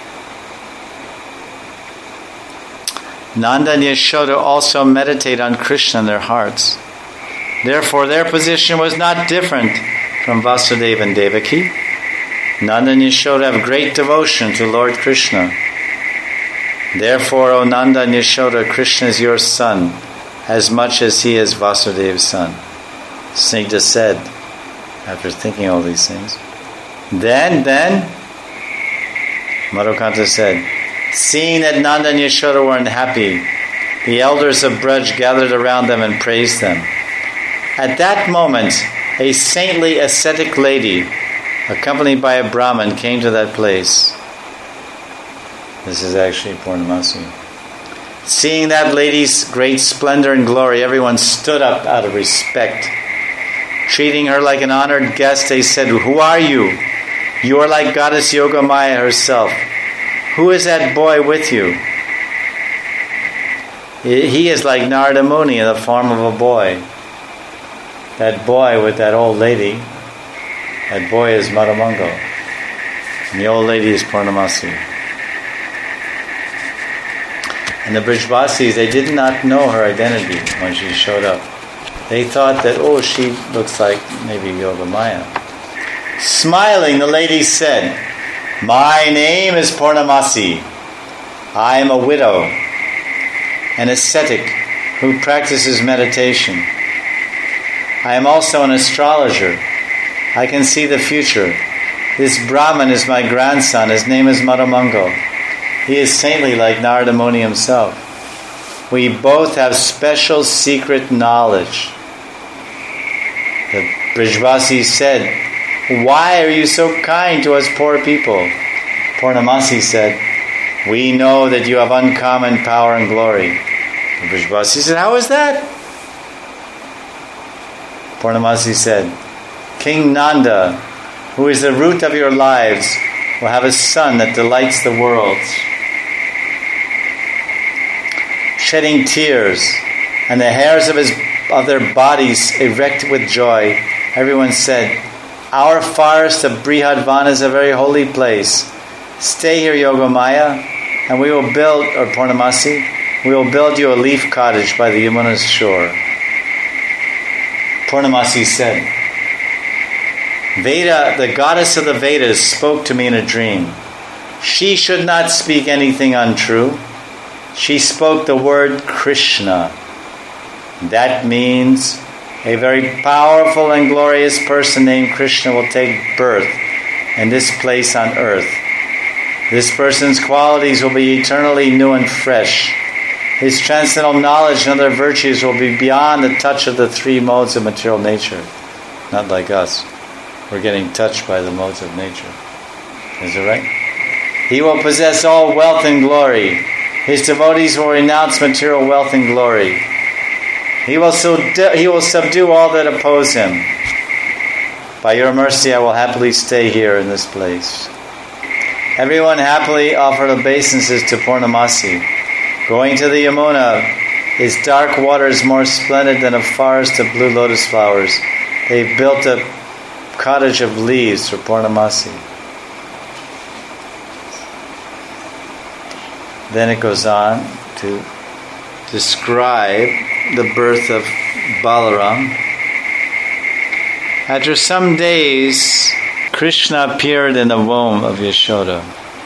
Nanda and Yashoda also meditate on Krishna in their hearts. Therefore, their position was not different from Vasudeva and Devaki. Nanda and Yashoda have great devotion to Lord Krishna. Therefore, O Nanda and Yashoda, Krishna is your son, as much as he is Vasudeva's son. Snigdha said, after thinking all these things. Then, Madhukanta said, seeing that Nanda and Yashoda were unhappy, the elders of Braj gathered around them and praised them. At that moment, a saintly ascetic lady, accompanied by a Brahmin, came to that place. This is actually Purnamasi. Seeing that lady's great splendor and glory, everyone stood up out of respect. Treating her like an honored guest, they said, who are you? You are like Goddess Yogamaya herself. Who is that boy with you? He is like Narada Muni in the form of a boy. That boy with that old lady, that boy is Madhamangal. And the old lady is Purnamasi. And the Brijvasis, they did not know her identity when she showed up. They thought that, she looks like maybe Yogamaya. Smiling, the lady said, my name is Purnamasi. I am a widow, an ascetic who practices meditation. I am also an astrologer. I can see the future. This Brahman is my grandson. His name is Madhamangal. He is saintly like Narada Muni himself. We both have special secret knowledge. The Brijvasi said, why are you so kind to us poor people? Purnamasi said, we know that you have uncommon power and glory. The Brijvasi said, how is that? Purnamasi said, King Nanda, who is the root of your lives, will have a son that delights the world. Shedding tears, and the hairs of their bodies erect with joy, everyone said, our forest of Brihadvana is a very holy place. Stay here, Yogamaya, and we will build, or Purnamasi, we will build you a leaf cottage by the Yamuna's shore. Purnamasi said, Veda, the goddess of the Vedas, spoke to me in a dream. She should not speak anything untrue. She spoke the word Krishna. That means a very powerful and glorious person named Krishna will take birth in this place on earth. This person's qualities will be eternally new and fresh. His transcendental knowledge and other virtues will be beyond the touch of the three modes of material nature. Not like us. We're getting touched by the modes of nature. Is it right? He will possess all wealth and glory. His devotees will renounce material wealth and glory. He will subdue all that oppose him. By your mercy, I will happily stay here in this place. Everyone happily offered obeisances to Purnamasi. Going to the Yamuna, his dark water is more splendid than a forest of blue lotus flowers. They built a cottage of leaves for Purnamasi. then it goes on to describe the birth of Balaram. After some days, Krishna appeared in the womb of Yashoda.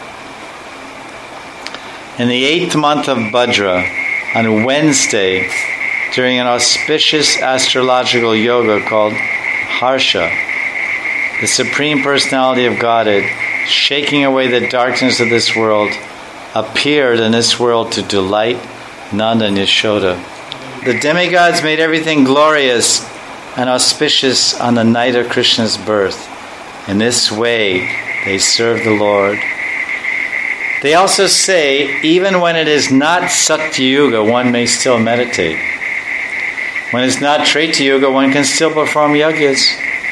In the 8th month of Bhadra, on Wednesday, during an auspicious astrological yoga called Harsha, the Supreme Personality of Godhead, shaking away the darkness of this world, appeared in this world to delight Nanda and Yashoda. The demigods made everything glorious and auspicious on the night of Krishna's birth. In this way, they serve the Lord. They also say, even when it is not Satya Yuga, one may still meditate. When it's not Treta Yuga, one can still perform yagyas.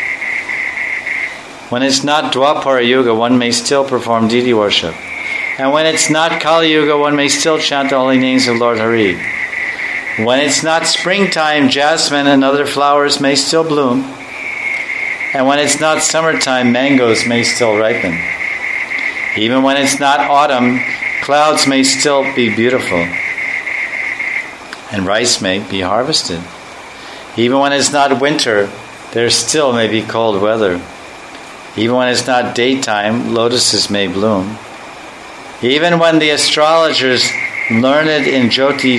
When it's not Dwapara Yuga, one may still perform deity worship. And when it's not Kali Yuga, one may still chant the holy names of Lord Hari. When it's not springtime, jasmine and other flowers may still bloom. And when it's not summertime, mangoes may still ripen. Even when it's not autumn, clouds may still be beautiful. And rice may be harvested. Even when it's not winter, there still may be cold weather. Even when it's not daytime, lotuses may bloom. Even when the astrologers learned in Jyoti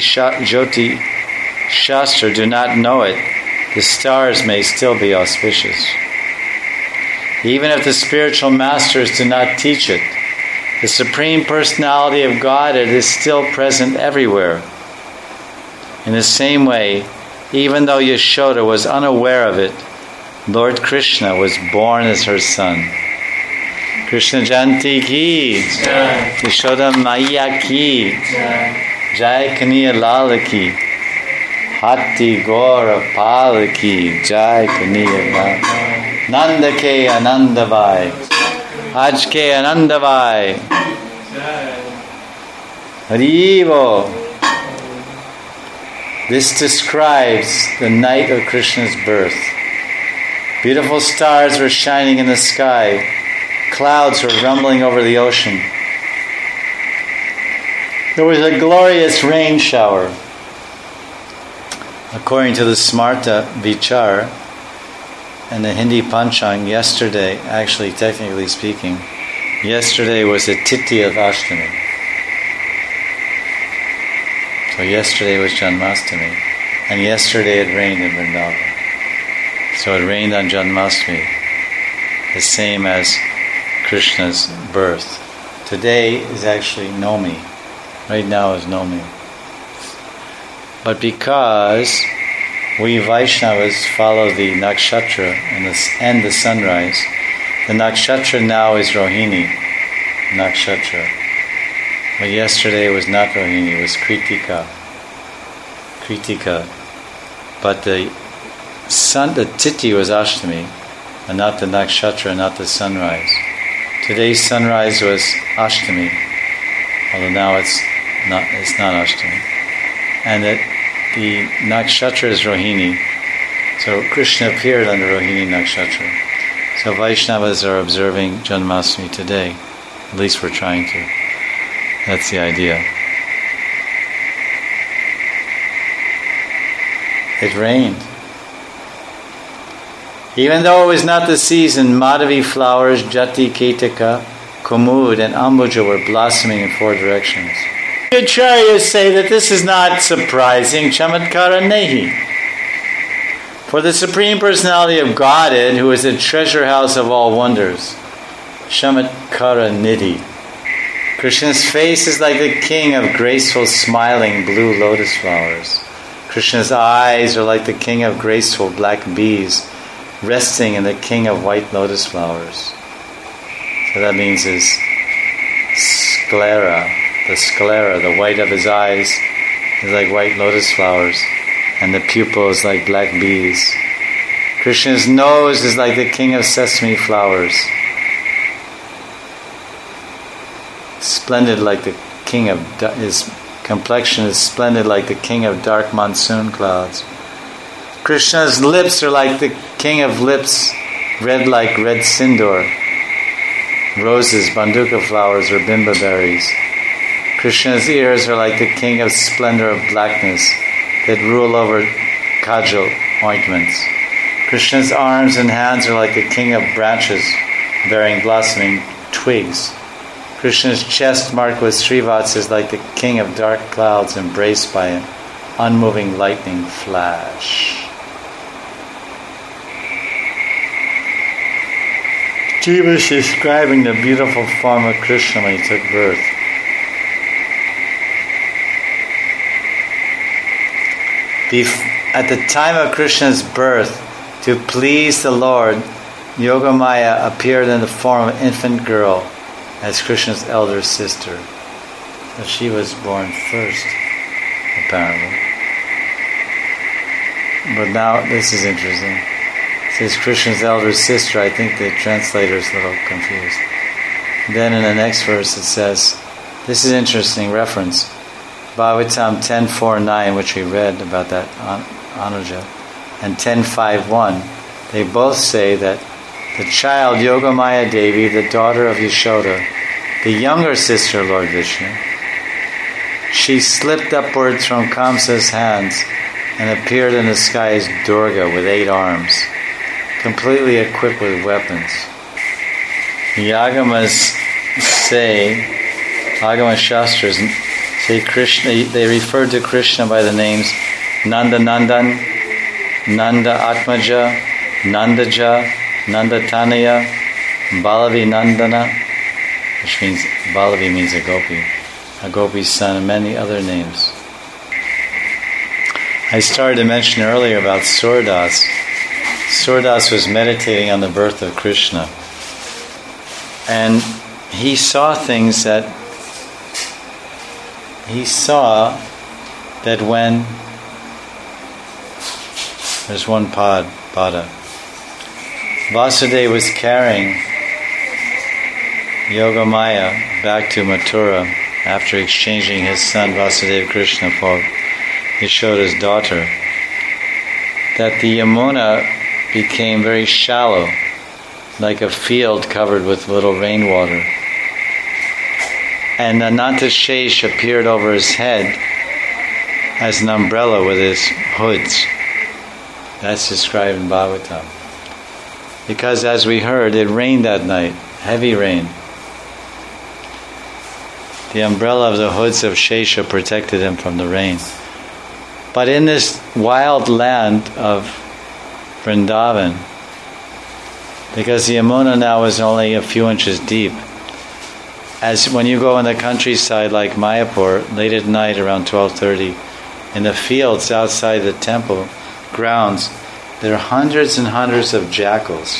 Shastra do not know it, the stars may still be auspicious. Even if the spiritual masters do not teach it, the Supreme Personality of Godhead is still present everywhere. In the same way, even though Yashoda was unaware of it, Lord Krishna was born as her son. Krishna Janti ki, Yashoda Maiya ki, Jai Kaniya Lala ki, Hati Gora Pala ki, Jai Kaniya Lala. Nanda ke Ananda Vai, Aj ke Ananda Vai. Haribo. This describes the night of Krishna's birth. Beautiful stars were shining in the sky. Clouds were rumbling over the ocean. There was a glorious rain shower. According to the Smarta Vichar and the Hindi Panchang, yesterday, actually technically speaking, yesterday was the Tithi of Ashtami. So yesterday was Janmashtami, and yesterday it rained in Vrindavan. So it rained on Janmashtami, the same as Krishna's birth. Today is actually Nomi. Right now is Nomi. But because we Vaishnavas follow the nakshatra and the sunrise, the nakshatra now is Rohini nakshatra. But yesterday it was not Rohini, it was Kritika. But the Tithi was Ashtami, and not the nakshatra, not the sunrise. Today's sunrise was Ashtami, although now it's not Ashtami. And that the nakshatra is Rohini. So Krishna appeared on the Rohini nakshatra. So Vaishnavas are observing Janmashtami today. At least we're trying to. That's the idea. It rained. Even though it was not the season, Madhavi flowers, Jati, Ketaka, Kumud, and Ambuja were blossoming in 4 directions. The Acharyas say that this is not surprising, Chamatkara Nehi. For the Supreme Personality of Godhead, who is the treasure house of all wonders, Chamatkara Nidhi. Krishna's face is like the king of graceful, smiling blue lotus flowers. Krishna's eyes are like the king of graceful black bees, resting in the king of white lotus flowers. So that means his sclera, the white of his eyes is like white lotus flowers, and the pupil is like black bees. Krishna's nose is like the king of sesame flowers, splendid like the king of his complexion is splendid like the king of dark monsoon clouds. Krishna's lips are like the king of lips, red like red sindoor, roses, banduka flowers, or bimba berries. Krishna's ears are like the king of splendor of blackness that rule over kajal ointments. Krishna's arms and hands are like the king of branches bearing blossoming twigs. Krishna's chest marked with Srivats is like the king of dark clouds embraced by an unmoving lightning flash. Jiva is describing the beautiful form of Krishna when he took birth. At the time of Krishna's birth, to please the Lord, Yogamaya appeared in the form of an infant girl as Krishna's elder sister. But she was born first, apparently. But now, this is interesting. It says Krishna's elder sister. I think the translator is a little confused. Then in the next verse it says, this is interesting reference, Bhagavatam 10.4.9, which we read about that Anuja, and 10.5.1, they both say that the child Yogamaya Devi, the daughter of Yashoda, the younger sister Lord Vishnu, she slipped upwards from Kamsa's hands and appeared in the sky as Durga with 8 arms, completely equipped with weapons. The Agamas say, Agama Shastras say Krishna, they refer to Krishna by the names Nanda Nandan, Nanda Atmaja, Nandaja, Nanda Tanaya, Balavi Nandana, which means Balavi means a gopi's son, and many other names. I started to mention earlier about Surdas. Surdas was meditating on the birth of Krishna, and he saw things that when there's one pada. Vasudeva was carrying Yogamaya back to Mathura after exchanging his son Vasudeva Krishna for Yashoda's daughter, that the Yamuna became very shallow, like a field covered with little rainwater. And Ananta Shesh appeared over his head as an umbrella with his hoods. That's described in Bhagavatam. Because as we heard, it rained that night, heavy rain. The umbrella of the hoods of Shesha protected him from the rain. But in this wild land of Vrindavan, because the Yamuna now is only a few inches deep, as when you go in the countryside like Mayapur, late at night around 12:30, in the fields outside the temple grounds, there are hundreds and hundreds of jackals,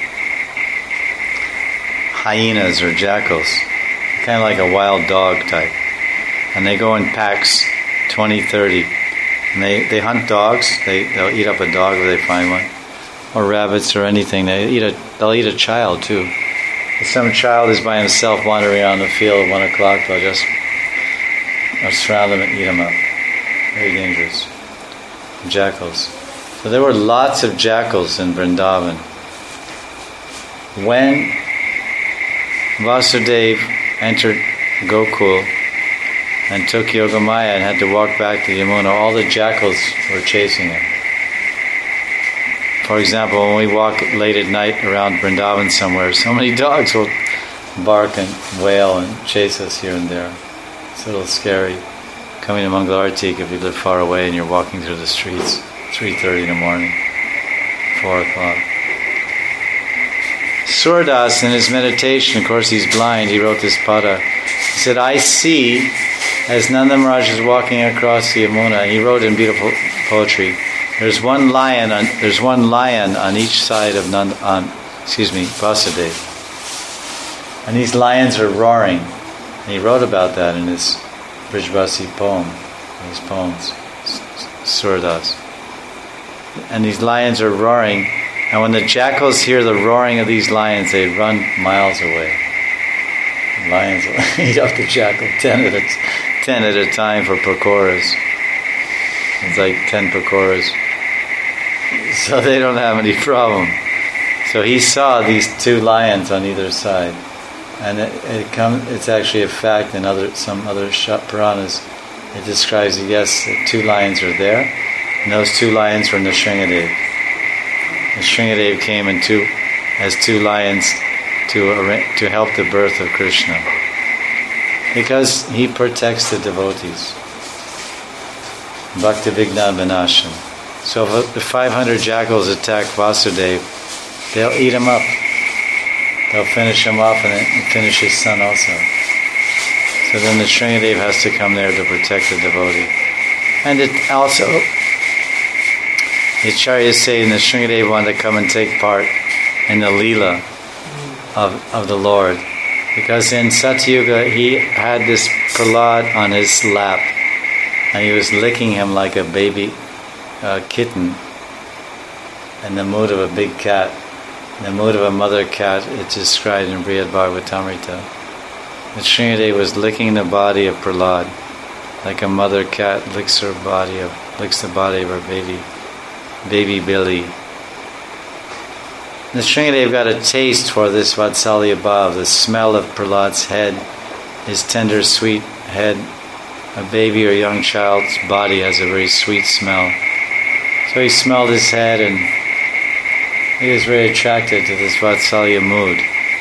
hyenas or jackals, kind of like a wild dog type. And they go in packs, 20, 30. And they hunt dogs. They'll eat up a dog if they find one, or rabbits or anything. They'll eat a child too. If some child is by himself wandering around the field at 1 o'clock, they'll just surround them and eat them up. Very dangerous. Jackals. So there were lots of jackals in Vrindavan. When Vasudeva entered Gokul and took Yogamaya and had to walk back to Yamuna, all the jackals were chasing him. For example, when we walk late at night around Vrindavan somewhere, so many dogs will bark and wail and chase us here and there. It's a little scary coming to Mangalartik if you live far away and you're walking through the streets, 3:30 in the morning, 4 o'clock. Surdas, in his meditation, of course he's blind, he wrote this pada. He said, I see, as Nanda Maharaj is walking across the Yamuna, he wrote in beautiful poetry, there's one lion on each side of Vasudeva. And these lions are roaring. And he wrote about that in his Brijbasi poem, his poems, Surdas. And these lions are roaring, and when the jackals hear the roaring of these lions, they run miles away. The lions will eat up the jackal 10 at a time for pakoras. It's like 10 pakoras. So they don't have any problem. So he saw these 2 lions on either side. And it's actually a fact in some other Puranas. It describes, yes, that 2 lions are there, and those 2 lions were Nrsingadev. Nrsingadev came as 2 lions to help the birth of Krishna, because he protects the devotees. Bhakti Vignan Vinasham. So if 500 jackals attack Vasudeva, they'll eat him up. They'll finish him off and then finish his son also. So then the Nrsingadev has to come there to protect the devotee. And it also, the Acharyas say the Nrsingadev wanted to come and take part in the Leela of the Lord. Because in Satyuga he had this Prahlad on his lap and he was licking him like a baby kitten in the mood of a big cat. In the mood of a mother cat, it's described in Brihad Bhagavatamrita. The Nrsingadev was licking the body of Prahlad like a mother cat licks the body of her baby Billy. The Nrsingadev got a taste for this Vatsalya Bhav, the smell of Prahlad's head, his tender, sweet head. A baby or young child's body has a very sweet smell. So he smelled his head and he was very attracted to this Vatsalya mood.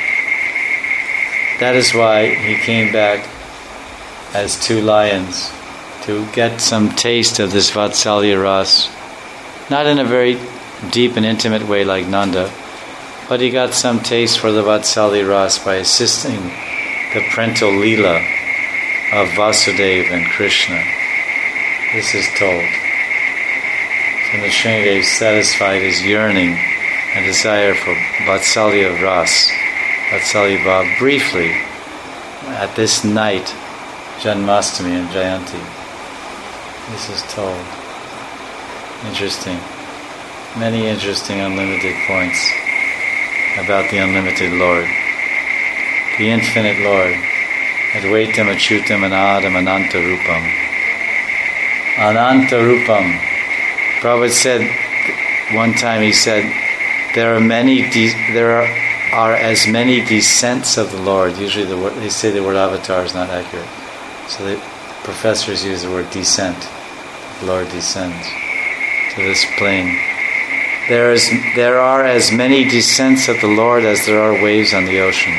That is why he came back as 2 lions, to get some taste of this Vatsalya Ras. Not in a very deep and intimate way like Nanda, but he got some taste for the Vatsalya Ras by assisting the parental Leela of Vasudeva and Krishna. This is told. So Nrsingadev satisfied his yearning and desire for Vatsalya Ras, Vatsalya Bhav, briefly at this night, Janmashtami and Jayanti. This is told. Interesting. Many interesting unlimited points about the unlimited Lord. The infinite Lord. Advaitam Achyutam Anadam Ananta Rupam. Ananta Rupam. Prabhupada said, one time he said, there are as many descents of the Lord. Usually they say the word avatar is not accurate. So the professors use the word descent. The Lord descends to this plane. There are as many descents of the Lord as there are waves on the ocean.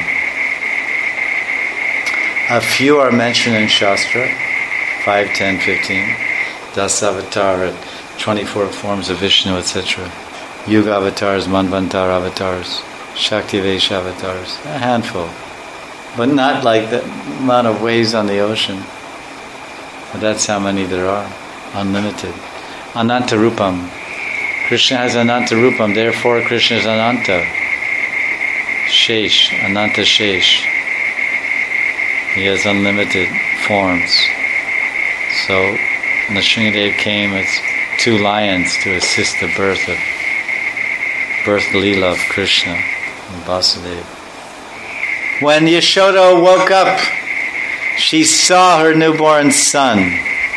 A few are mentioned in Shastra, 5, 10, 15. Dasavatar, 24 forms of Vishnu, etc. Yuga avatars, Manvantar avatars, Shaktivesh avatars, a handful. But not like the amount of waves on the ocean. But that's how many there are, unlimited. Ananta Rupam. Krishna has Ananta Rupam, therefore Krishna is Ananta. Shesh, Ananta Shesh. He has unlimited forms. So Nrsingadev came as 2 lions to assist the birth Leela of Krishna and Vasudeva. When Yashoda woke up, she saw her newborn son.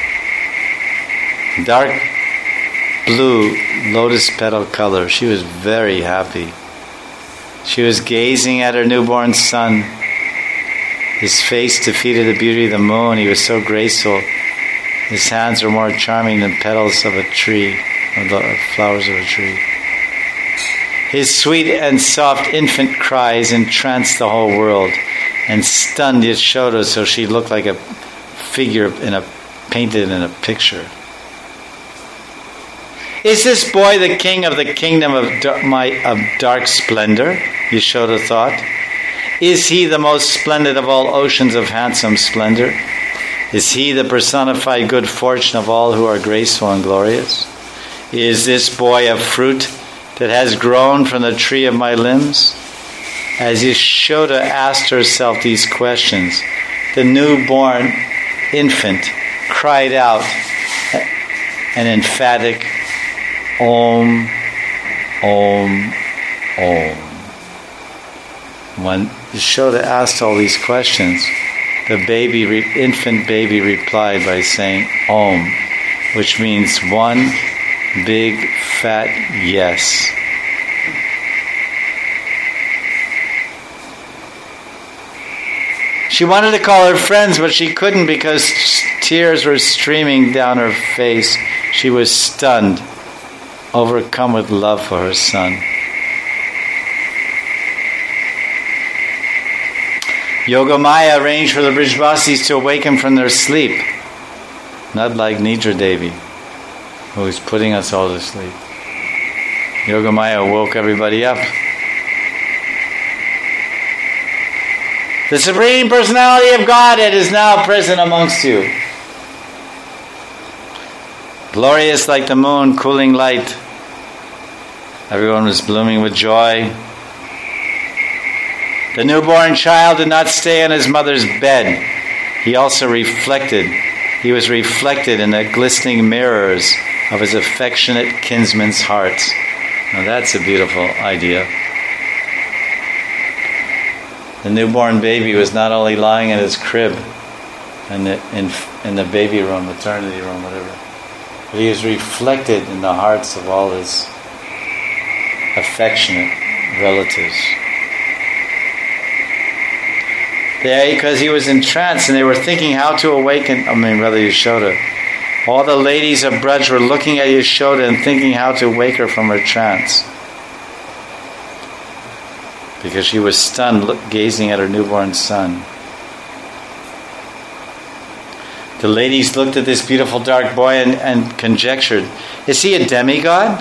Dark blue lotus petal color. She was very happy. She was gazing at her newborn son. His face defeated the beauty of the moon. He was so graceful. His hands were more charming than petals of a tree, or the flowers of a tree. His sweet and soft infant cries entranced the whole world and stunned Yashoda so she looked like a figure painted in a picture. Is this boy the king of the kingdom of dark splendor? Yashoda thought. Is he the most splendid of all oceans of handsome splendor? Is he the personified good fortune of all who are graceful and glorious? Is this boy a fruit that has grown from the tree of my limbs? As Yashoda asked herself these questions, the newborn infant cried out an emphatic Om, Om, Om. When Yashoda asked all these questions, the infant baby replied by saying Om, which means one big fat yes. She wanted to call her friends, but she couldn't because tears were streaming down her face. She was stunned, overcome with love for her son. Yogamaya arranged for the Brijvasis to awaken from their sleep, not like Nidra Devi, who is putting us all to sleep. Yogamaya woke everybody up. The Supreme Personality of Godhead is now present amongst you. Glorious like the moon, cooling light. Everyone was blooming with joy. The newborn child did not stay on his mother's bed. He also reflected. He was reflected in the glistening mirrors of his affectionate kinsmen's hearts. Now that's a beautiful idea. The newborn baby was not only lying in his crib in the baby room, maternity room, whatever, but he was reflected in the hearts of all his affectionate relatives. Because he was entranced and they were thinking how to awaken, Yashoda. All the ladies of Braj were looking at Yashoda and thinking how to wake her from her trance. Because she was stunned gazing at her newborn son. The ladies looked at this beautiful dark boy and conjectured, is he a demigod?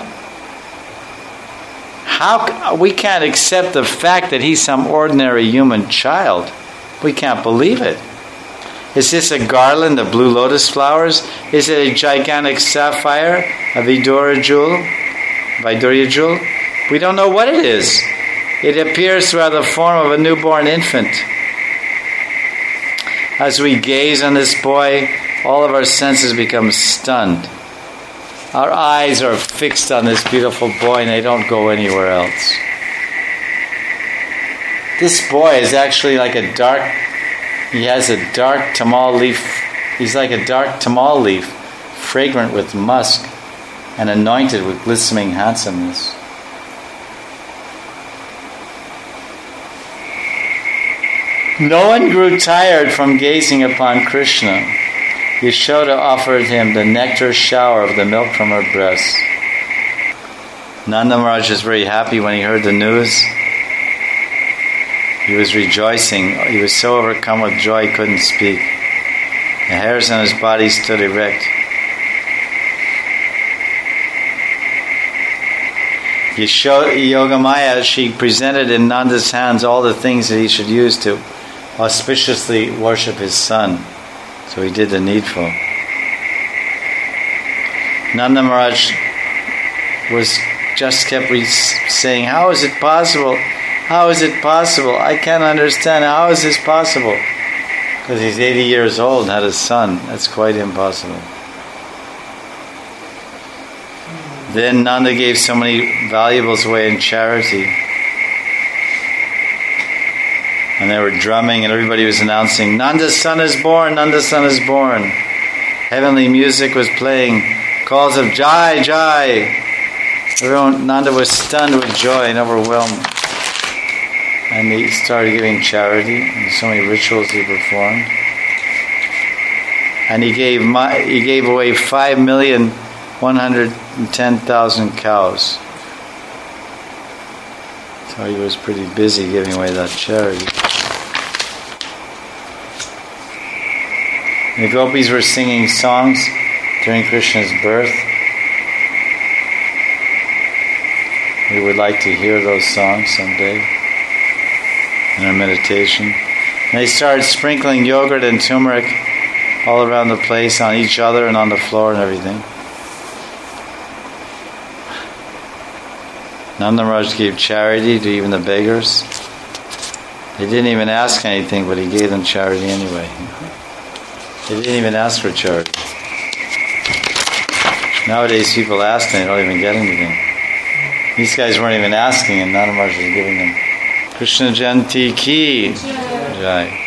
We can't accept the fact that he's some ordinary human child. We can't believe it. Is this a garland of blue lotus flowers? Is it a gigantic sapphire, a Vidura jewel? We don't know what it is. It appears to have the form of a newborn infant. As we gaze on this boy, all of our senses become stunned. Our eyes are fixed on this beautiful boy and they don't go anywhere else. This boy is actually like he has a dark tamal leaf. He's like a dark tamal leaf, fragrant with musk and anointed with glistening handsomeness. No one grew tired from gazing upon Krishna. Yashoda offered him the nectar shower of the milk from her breast. Nanda Maharaj was very happy when he heard the news. He was rejoicing. He was so overcome with joy he couldn't speak. The hairs on his body stood erect. Yogamaya, she presented in Nanda's hands all the things that he should use to auspiciously worship his son. So he did the needful. Nanda Maharaj kept saying, how is it possible? How is it possible? I can't understand. How is this possible? Because he's 80 years old and had a son. That's quite impossible. Then Nanda gave so many valuables away in charity. And they were drumming and everybody was announcing, Nanda's son is born, Nanda's son is born. Heavenly music was playing, calls of Jai, Jai. Nanda was stunned with joy and overwhelmed. And he started giving charity, and so many rituals he performed. And he gave away 5,110,000 cows. So he was pretty busy giving away that charity. The gopis were singing songs during Krishna's birth. We would like to hear those songs someday in our meditation. And they started sprinkling yogurt and turmeric all around the place, on each other and on the floor and everything. Nanda Maharaj gave charity to even the beggars. They didn't even ask anything, but he gave them charity anyway. They didn't even ask for charity. Nowadays people ask and they don't even get anything. These guys weren't even asking and Nanda Maharaj was giving them. Krishna Janti Ki Jai.